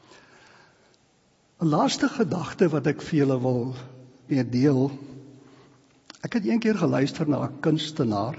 'n laaste gedagte wat ek vir julle wil meedeel. Ek het een keer geluister na 'n kunstenaar,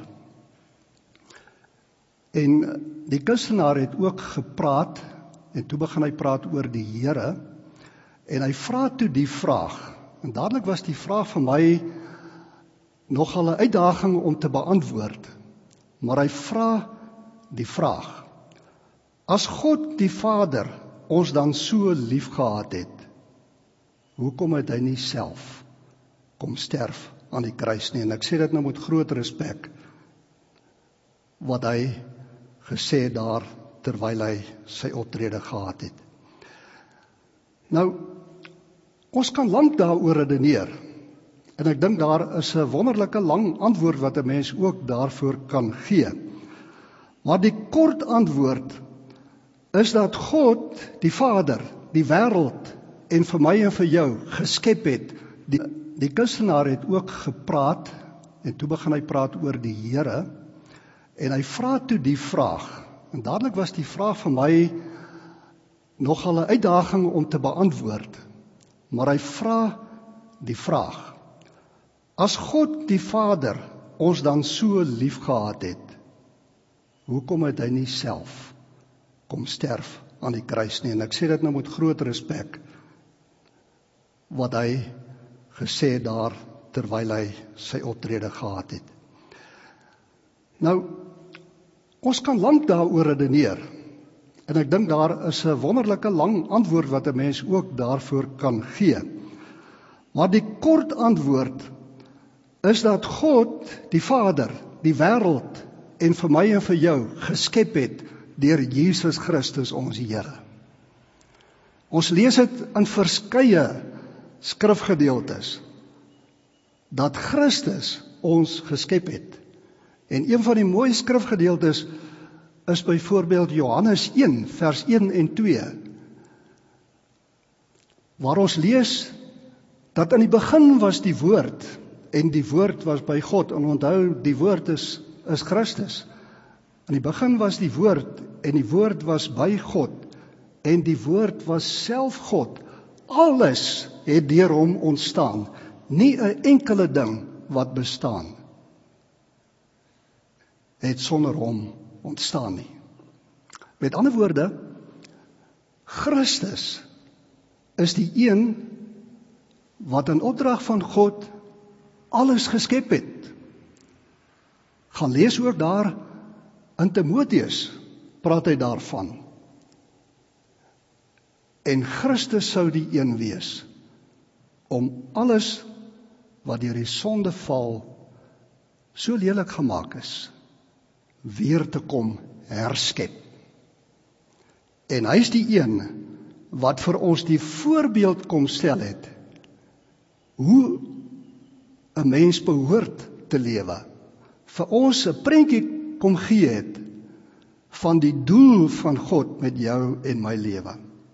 en die kunstenaar het ook gepraat, en toe begin hy praat oor die Here, en hy vra toe die vraag, en dadelik was die vraag vir my nogal 'n uitdaging om te beantwoord, maar hy vra die vraag, as God die Vader ons dan so lief gehad het, hoekom het hy nie self kom sterf aan die kruis nie? En ek sê dit nou met groot respek, wat hy gesê het daar, terwyl hy sy optrede gehad het. Nou, ons kan lank daaroor redeneer, en ek dink daar is 'n wonderlike lang antwoord wat 'n mens ook daarvoor kan gee. Maar die kort antwoord is dat God, die Vader, die wêreld en vir my en vir jou geskep het. Die kunstenaar het ook gepraat, en toe begin hy praat oor die Here, en hy vra toe die vraag, en dadelik was die vraag vir my nogal 'n uitdaging om te beantwoord, maar hy vra die vraag, as God die Vader ons dan so lief gehad het, hoekom het hy nie self kom sterf aan die kruis nie? En ek sê dit nou met groot respek, wat hy gesê daar, terwyl hy sy optrede gehad het. Nou, ons kan lank daaroor redeneer, en ek dink daar is 'n wonderlike lang antwoord wat 'n mens ook daarvoor kan gee. Maar die kort antwoord is dat God, die Vader, die wêreld en vir my en vir jou geskep het deur Jesus Christus ons Here. Ons lees dit in verskeie skrifgedeeltes dat Christus ons geskep het. En een van die mooi skrifgedeeltes is byvoorbeeld Johannes 1 vers 1 en 2, waar ons lees dat in die begin was die woord en die woord was by God. En onthou, die woord is Christus. In die begin was die woord en die woord was by God en die woord was self God. Alles het deur hom ontstaan, nie 'n enkele ding wat bestaan het sonder hom ontstaan nie. Met ander woorde, Christus is die een wat in opdrag van God alles geskep het. Gaan lees ook daar in Timoteus, praat hy daarvan. En Christus sou die een wees om alles wat deur die sondeval so lelik gemaak is, weer te kom herskep. En hy is die een wat vir ons die voorbeeld kom stel het, hoe 'n mens behoort te lewe. Vir ons 'n prentjie kom gee het van die doel van God met jou en my lewe.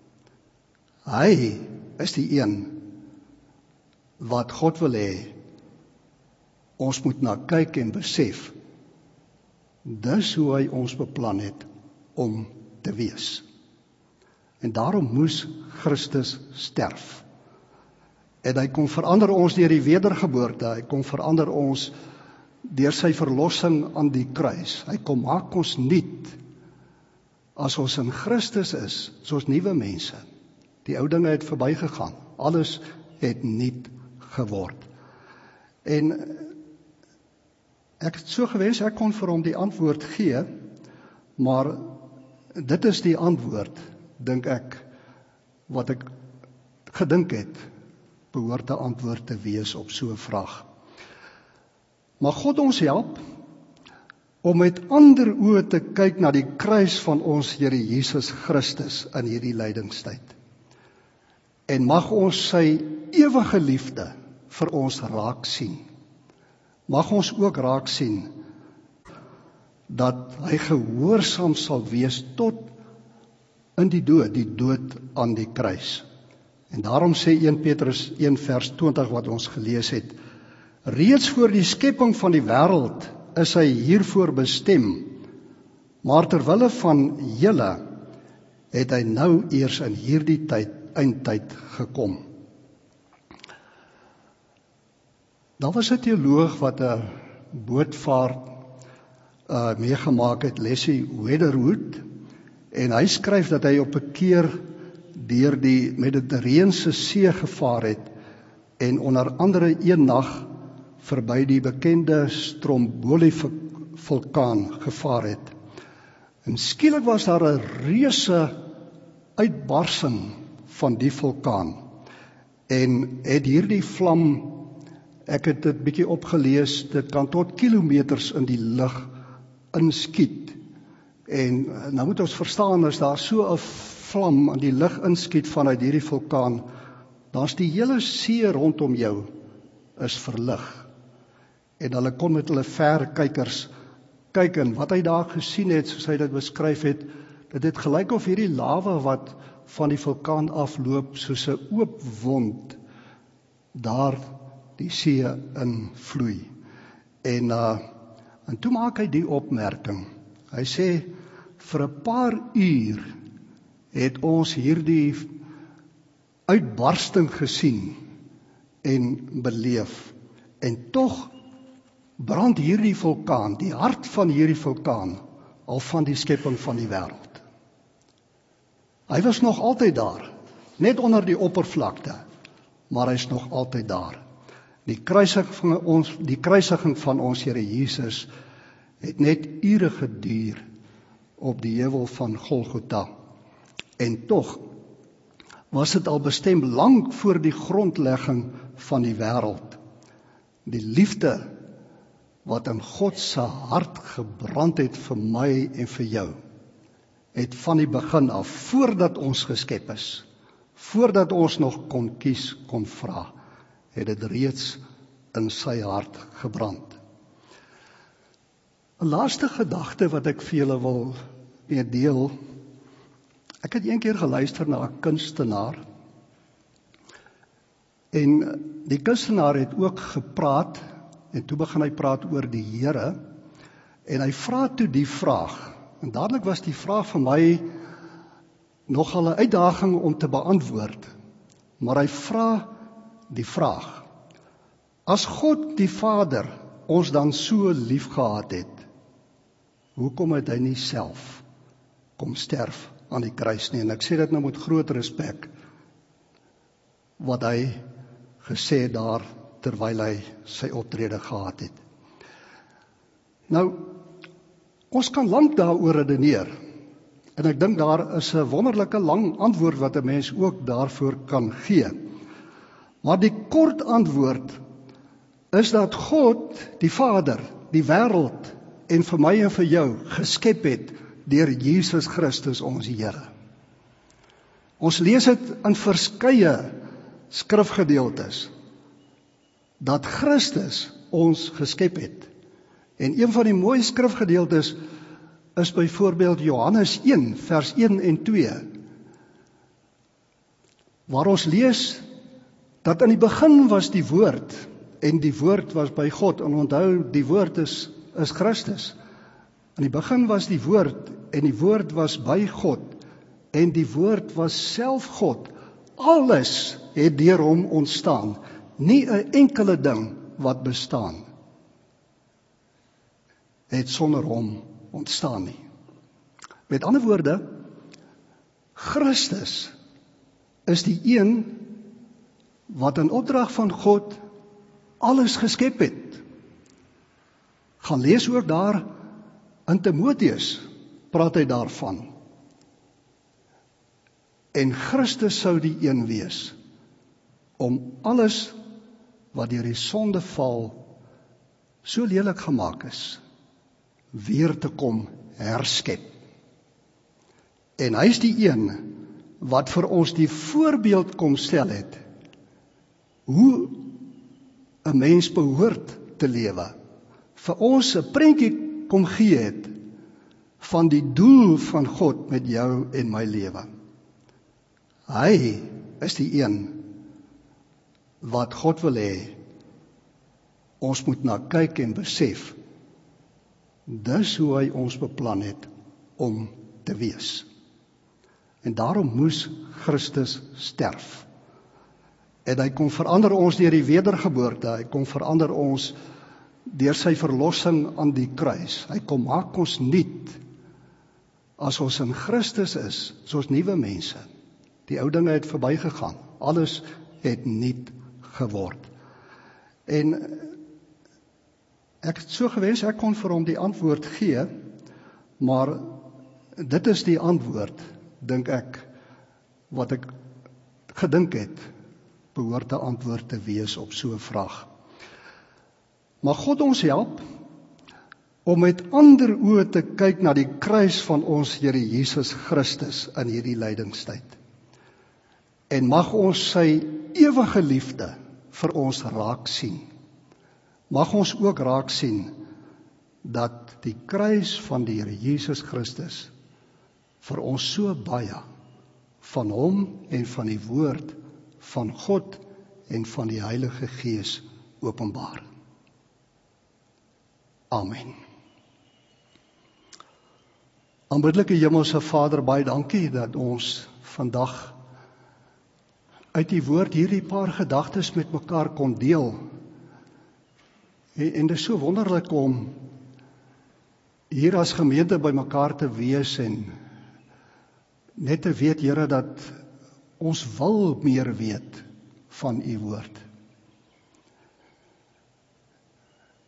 Hy is die een wat God wil hê ons moet na kyk en besef. Dis hoe hy ons beplan het om te wees. En daarom moes Christus sterf. En hy kom verander ons deur die wedergeboorte, hy kom verander ons deur sy verlossing aan die kruis. Hy kom maak ons nuut. As ons in Christus is ons nuwe mense. Die ou dinge het verbygegaan. Alles het nuut geword. En ek het so gewens ek kon vir hom die antwoord gee, maar dit is die antwoord, dink ek, wat ek gedink het, behoort 'n antwoord te wees op so 'n vraag. Maar God ons help om met ander oë te kyk na die kruis van ons Here Jesus Christus in hierdie lydingstyd. En mag ons sy ewige liefde vir ons raak sien. Mag ons ook raak sien dat hy gehoorsaam sal wees tot in die dood aan die kruis. En daarom sê 1 Petrus 1 vers 20 wat ons gelees het, reeds voor die skepping van die wêreld is hy hiervoor bestem, maar terwille van julle het hy nou eers in hierdie eindtyd gekom. Daar was 'n teoloog wat 'n bootvaart meegemaak het, Leslie Wetherwood, en hy skryf dat hy op 'n keer deur die Mediterrane See gevaar het en onder andere een nag verby die bekende Stromboli vulkaan gevaar het. En skielik was daar 'n reuse uitbarsing van die vulkaan en het hierdie vlam, ek het dit bietjie opgelees, dit kan tot kilometers in die lug inskiet. En nou moet ons verstaan, as daar so 'n vlam in die lug inskiet vanuit hierdie vulkaan, dan's die hele see rondom jou is verlig. En hulle kon met hulle verkykers kyk, en wat hy daar gesien het, soos hy dit beskryf het, dit het gelyk of hierdie lava wat van die vulkaan afloop, soos 'n oop wond, daar die see invloei. En toe maak hy die opmerking. Hy sê, vir 'n paar uur het ons hierdie uitbarsting gesien en beleef. En tog brand hierdie vulkaan, die hart van hierdie vulkaan, al van die skepping van die wêreld. Hy was nog altyd daar, net onder die oppervlakte, maar hy's nog altyd daar. Die kruisiging van ons Here Jesus het net ure geduur op die heuwel van Golgotha. En tog was dit al bestem lank voor die grondlegging van die wêreld. Die liefde wat in God se hart gebrand het vir my en vir jou, het van die begin af, voordat ons geskep is, voordat ons nog kon kies, kon vra, het dit reeds in sy hart gebrand. 'n Laaste gedagte wat ek vir julle wil meedeel. Ek het een keer geluister na 'n kunstenaar, en die kunstenaar het ook gepraat, en toe begin hy praat oor die Here, en hy vra toe die vraag, en dadelik was die vraag vir my nogal 'n uitdaging om te beantwoord, maar hy vra die vraag, as God die Vader ons dan so lief gehad het, hoekom het hy nie self kom sterf aan die kruis nie? En ek sê dit nou met groot respek, wat hy gesê het daar, terwyl hy sy optrede gehad het. Nou, ons kan lank daaroor redeneer, en ek dink daar is 'n wonderlike lang antwoord wat 'n mens ook daarvoor kan gee. Maar die kort antwoord is dat God, die Vader, die wêreld en vir my en vir jou geskep het deur Jesus Christus ons Here. Ons lees dit in verskeie skrifgedeeltes, dat Christus ons geskep het. En een van die mooi skrifgedeeltes is byvoorbeeld Johannes 1, vers 1 en 2, waar ons lees dat in die begin was die woord, en die woord was by God, en onthou, die woord is Christus. In die begin was die woord, en die woord was by God, en die woord was self God. Alles het deur hom ontstaan, nie 'n enkele ding wat bestaan het sonder hom ontstaan nie. Met ander woorde, Christus is die een wat in opdrag van God alles geskep het. Gaan lees ook daar in Timoteus, praat hy daarvan. En Christus sou die een wees om alles wat deur die sondeval so lelik gemaak is, weer te kom herskep. En hy is die een wat vir ons die voorbeeld kom stel het, hoe 'n mens behoort te lewe. Vir ons 'n prentjie kom gee het van die doel van God met jou en my lewe. Hy is die een wat God wil hê ons moet na kyk en besef, dis hoe hy ons beplan het om te wees. En daarom moes Christus sterf. En hy kom verander ons deur die wedergeboorte, hy kom verander ons deur sy verlossing aan die kruis. Hy kom maak ons nuut. As ons in Christus is, soos nuwe mense. Die ou dinge het verbygegaan. Alles het nuut geword. En ek het so gewens ek kon vir hom die antwoord gee, maar dit is die antwoord, dink ek, wat ek gedink het, behoort 'n antwoord te wees op so 'n vraag. Mag God ons help om met ander oë te kyk na die kruis van ons Here Jesus Christus in hierdie lydingstyd. En mag ons sy ewige liefde vir ons raak sien. Mag ons ook raak sien dat die kruis van die Here Jesus Christus vir ons so baie van hom en van die woord van God en van die Heilige Gees openbaar. Amen. Aanbiddelike Hemelse Vader, baie dankie dat ons vandag uit die woord hierdie paar gedagtes met mekaar kon deel. En dit is so wonderlik om hier as gemeente by mekaar te wees en net te weet, Here, dat ons wil meer weet van u woord.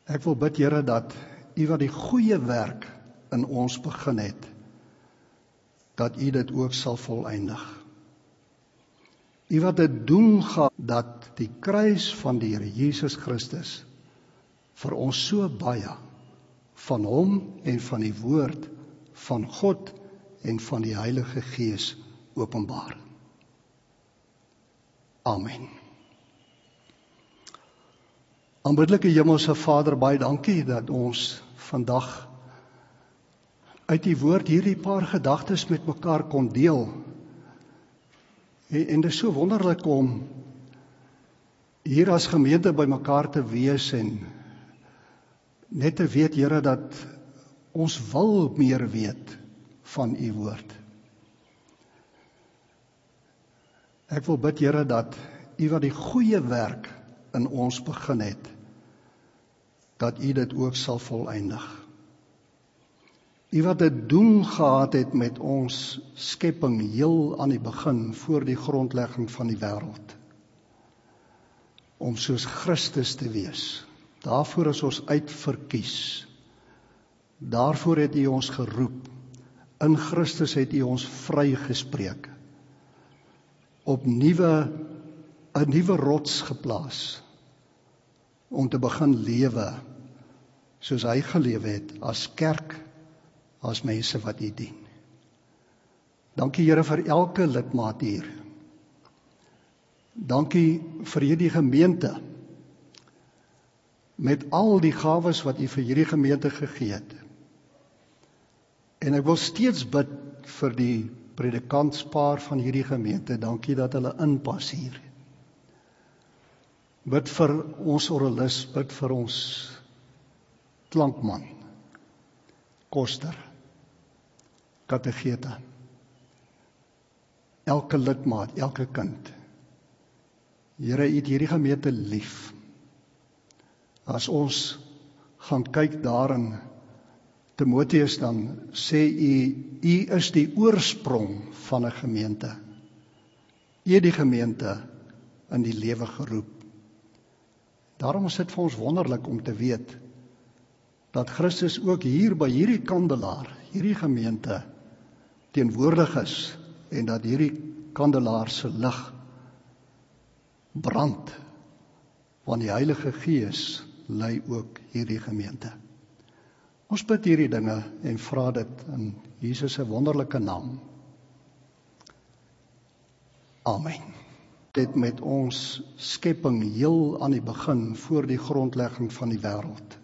Ek wil bid, Here, dat U wat die goeie werk in ons begin het, dat U dit ook sal volëindig. U wat dit doel gehad dat die kruis van die Here Jesus Christus vir ons so baie van Hom en van die woord van God en van die Heilige Gees openbaar. Amen. Aanbiddelike Hemelse Vader, baie dankie dat ons vandag uit die woord hierdie paar gedagtes met mekaar kon deel. En dit is so wonderlik om hier as gemeente by mekaar te wees en net te weet, Here, dat ons wil meer weet van U woord. Ek wil bid, Here, dat U wat die goeie werk in ons begin het, dat U dit ook sal volëindig. U wat 'n doel gehad het met ons skepping heel aan die begin, voor die grondlegging van die wêreld, om soos Christus te wees. Daarvoor is ons uitverkies. Daarvoor het U ons geroep. In Christus het U ons vrygespreek. Op 'n nuwe rots geplaas, om te begin lewe soos Hy gelewe het, as kerk, as mense wat U dien. Dankie, Here, vir elke lidmaat hier. Dankie vir hierdie gemeente, met al die gawes wat U vir hierdie gemeente gegee het. En ek wil steeds bid vir die predikantspaar van hierdie gemeente. Dankie dat hulle inpas hier. Bid vir ons oralis, bid vir ons klankman, koster, kategete, elke lidmaat, elke kind. Here, U het hierdie gemeente lief. As ons gaan kyk daar in Timoteus, dan sê U is die oorsprong van 'n gemeente. U het die gemeente in die lewe geroep. Daarom is dit vir ons wonderlik om te weet dat Christus ook hier by hierdie kandelaar, hierdie gemeente teenwoordig is, en dat hierdie kandelaar se lig brand, want die Heilige Gees lei ook hierdie gemeente. Ons bid hierdie dinge en vra dit in Jesus se wonderlike naam. Amen. Dit met ons skepping heel aan die begin, voor die grondlegging van die wêreld,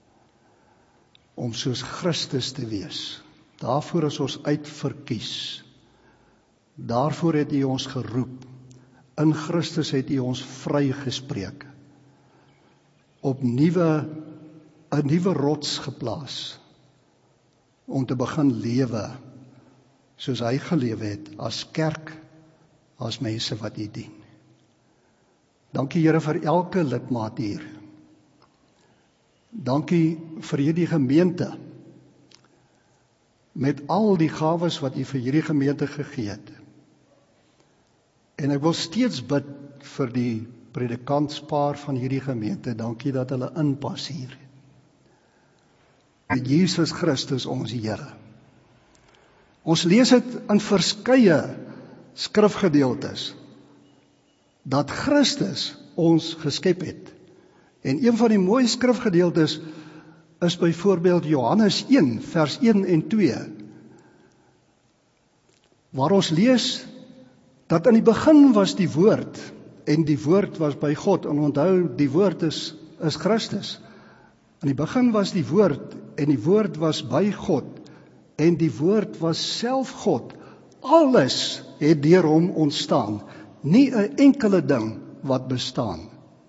om soos Christus te wees. Daarvoor is ons uitverkies. Daarvoor het U ons geroep. In Christus het U ons vrygespreek. Op 'n nuwe rots geplaas, om te begin lewe soos Hy gelewe het, as kerk, as mense wat U dien. Dankie, Here, vir elke lidmaat hier. Dankie vir hierdie gemeente, met al die gawes wat U vir hierdie gemeente gegee het. En ek wil steeds bid vir die predikantspaar van hierdie gemeente. Dankie dat hulle inpas hier. Jesus Christus, ons Here. Ons lees dit in verskeie skrifgedeeltes, dat Christus ons geskep het. En een van die mooi skrifgedeeltes is byvoorbeeld Johannes 1, vers 1 en 2, waar ons lees dat in die begin was die woord, en die woord was by God, en onthou, die woord is Christus. In die begin was die woord, en die woord was by God, en die woord was self God. Alles het deur Hom ontstaan, nie 'n enkele ding wat bestaan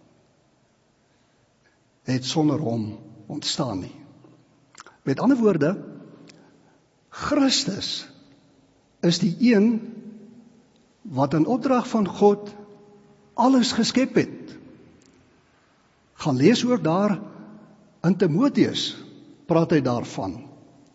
het sonder Hom ontstaan nie. Met ander woorde, Christus is die een wat in opdrag van God alles geskep het. Gaan lees ook daar in Timoteus, praat hy daarvan.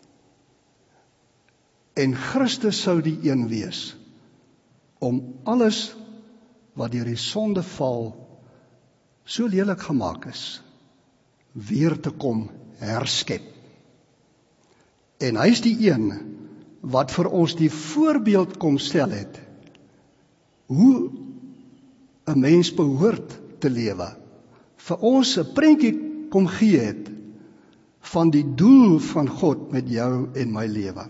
En Christus sou die een wees om alles wat deur die sondeval so lelik gemaak is, weer te kom herskep. En hy is die een wat vir ons die voorbeeld kom stel het, hoe 'n mens behoort te lewe. Vir ons 'n prentjie kom gee het, van die doel van God met jou en my lewe.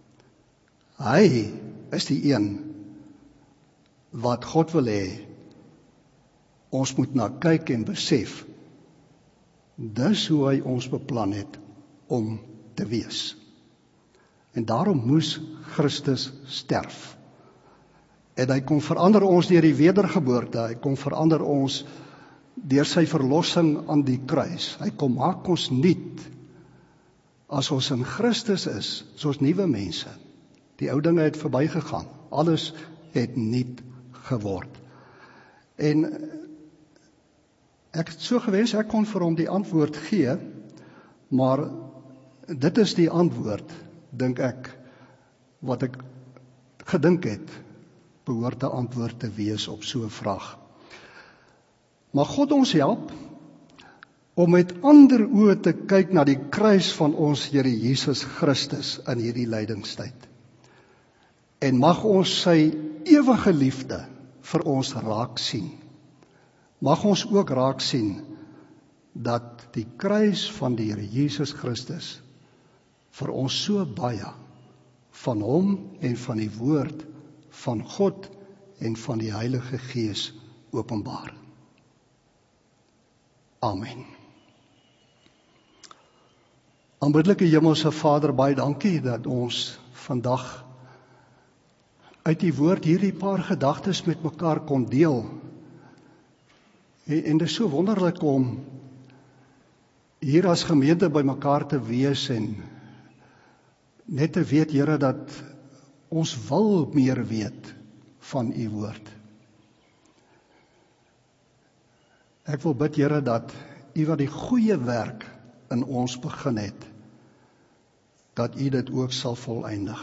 Hy is die een, wat God wil hê, ons moet na kyk en besef, dis hoe hy ons beplan het, om te wees. En daarom moes Christus sterf. En hy kom verander ons deur die wedergeboorte, hy kom verander ons deur sy verlossing aan die kruis. Hy kom maak ons nuut. As ons in Christus is ons nuwe mense. Die ou dinge het verbygegaan. Alles het nuut geword. En ek het so gewens ek kon vir hom die antwoord gee, maar dit is die antwoord, dink ek, wat ek gedink het, behoort 'n antwoord te wees op so 'n vraag. Mag God ons help om met ander oë te kyk na die kruis van ons Here Jesus Christus in hierdie lydingstyd. En mag ons sy ewige liefde vir ons raak sien. Mag ons ook raak sien dat die kruis van die Here Jesus Christus vir ons so baie van hom en van die woord van God en van die Heilige Gees openbaar. Amen. Aanbiddelike Hemelse Vader, baie dankie dat ons vandag uit die woord hierdie paar gedagtes met mekaar kon deel. En dit is so wonderlik om hier as gemeente by mekaar te wees en net te weet, Here, dat ons wil meer weet van u woord. Ek wil bid, Here, dat u wat die goeie werk in ons begin het, dat u dit ook sal volëindig.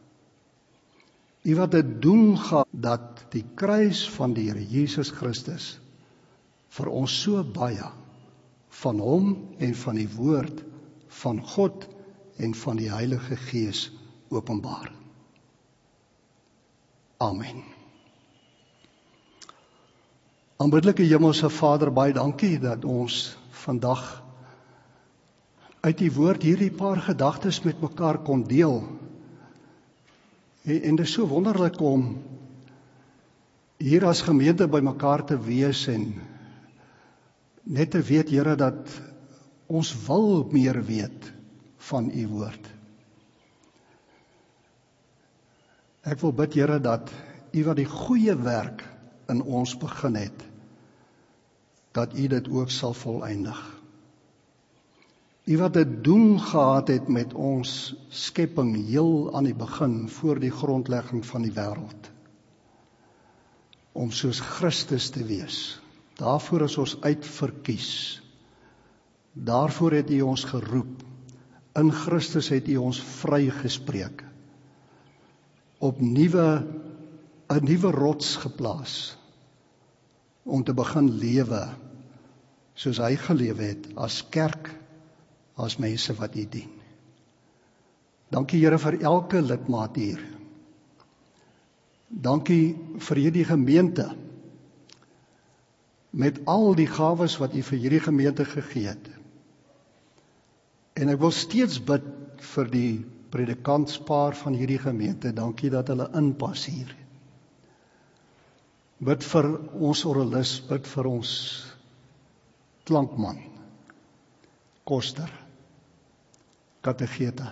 U wat dit doel gehad, dat die kruis van die Here Jesus Christus vir ons so baie van hom en van die woord van God en van die Heilige Gees openbaar. Amen. Aanbiddelike Hemelse Vader, baie dankie dat ons vandag uit die woord hierdie paar gedagtes met mekaar kon deel. En dit is so wonderlik om hier as gemeente by mekaar te wees en net te weet, Here, dat ons wil meer weet van u woord. Ek wil bid, Here, dat u wat die goeie werk in ons begin het, dat u dit ook sal volëindig. U wat 'n doel gehad het met ons skepping heel aan die begin, voor die grondlegging van die wêreld, om soos Christus te wees. Daarvoor is ons uitverkies. Daarvoor het u ons geroep. In Christus het u ons vrygespreek. Op 'n nuwe rots geplaas, om te begin lewe, soos hy gelewe het, as kerk, as mense wat u dien. Dankie, Here, vir elke lidmaat hier. Dankie vir hierdie gemeente, met al die gawes wat u vir hierdie gemeente gegee het. En ek wil steeds bid vir die predikantspaar van hierdie gemeente. Dankie dat hulle inpas hier. Bid vir ons oralis, bid vir ons klankman, koster, kategete,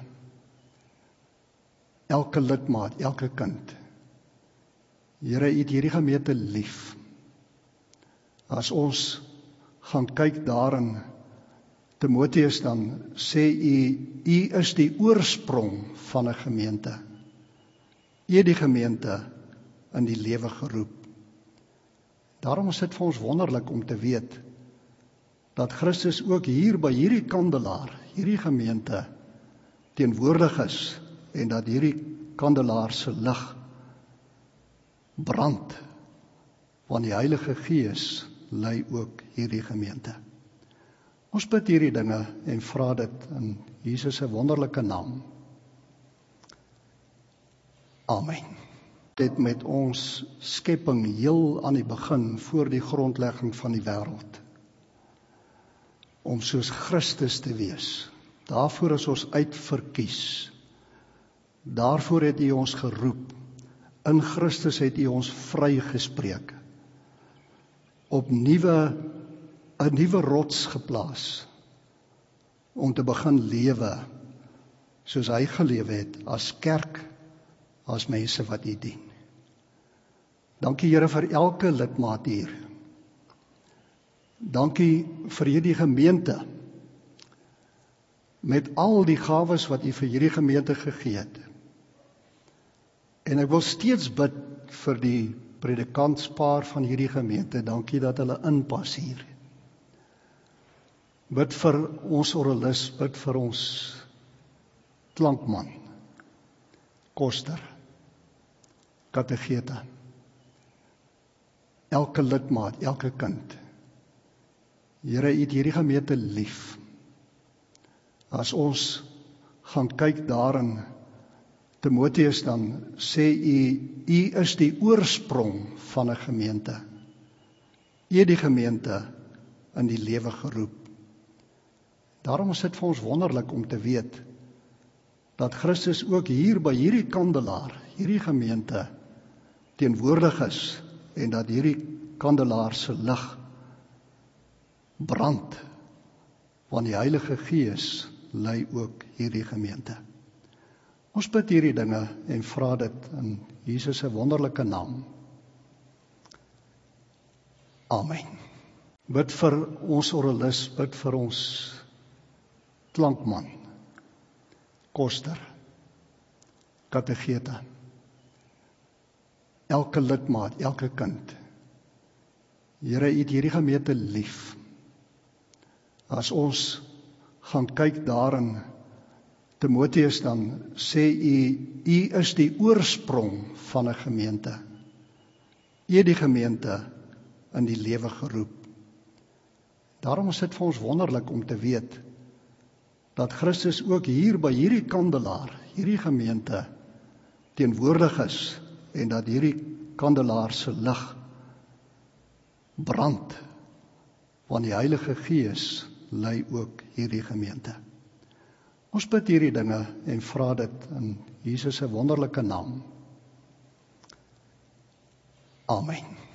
elke lidmaat, elke kind. Here, u het hierdie gemeente lief. As ons gaan kyk daar in Timoteus, dan sê u is die oorsprong van 'n gemeente. U het die gemeente in die lewe geroep. Daarom is dit vir ons wonderlik om te weet dat Christus ook hier by hierdie kandelaar, hierdie gemeente teenwoordig is en dat hierdie kandelaar se lig brand, want die Heilige Gees lei ook hierdie gemeente. Ons bid hierdie dinge en vra dit in Jesus se wonderlike naam. Amen. Dit met ons skepping heel aan die begin voor die grondlegging van die wêreld. Om soos Christus te wees. Daarvoor is ons uitverkies. Daarvoor het U ons geroep. In Christus het U ons vrygespreek. Op 'n nuwe rots geplaas. Om te begin lewe soos hy gelewe het as kerk, as mense wat U dien. Dankie Here vir elke lidmaat hier. Dankie vir hierdie gemeente. Met al die gawes wat U vir hierdie gemeente gegee het. En ek wil steeds bid vir die predikantspaar van hierdie gemeente. Dankie dat hulle inpas hier. Bid vir ons oralis, bid vir ons klankman, koster, kategete, elke lidmaat, elke kind. Here, U het hierdie gemeente lief. As ons gaan kyk daarin Timoteus, dan sê U is die oorsprong van 'n gemeente. U het die gemeente in die lewe geroep. Daarom is dit vir ons wonderlik om te weet dat Christus ook hier by hierdie kandelaar, hierdie gemeente teenwoordig is en dat hierdie kandelaar se lig brand, want die Heilige Gees lei ook hierdie gemeente. Ons bid hierdie dinge en vra dit in Jesus se wonderlike naam. Amen. Bid vir ons oralis, bid vir ons klankman, koster, kategete, elke lidmaat, elke kind. Here, U het hierdie gemeente lief. As ons gaan kyk daarin Timoteus, dan sê U is die oorsprong van 'n gemeente. U het die gemeente in die lewe geroep. Daarom is dit vir ons wonderlik om te weet dat Christus ook hier by hierdie kandelaar, hierdie gemeente teenwoordig is en dat hierdie kandelaar se lig brand, want die Heilige Gees lei ook hierdie gemeente. Ons bid hierdie dinge en vra dit in Jesus se wonderlike naam. Amen.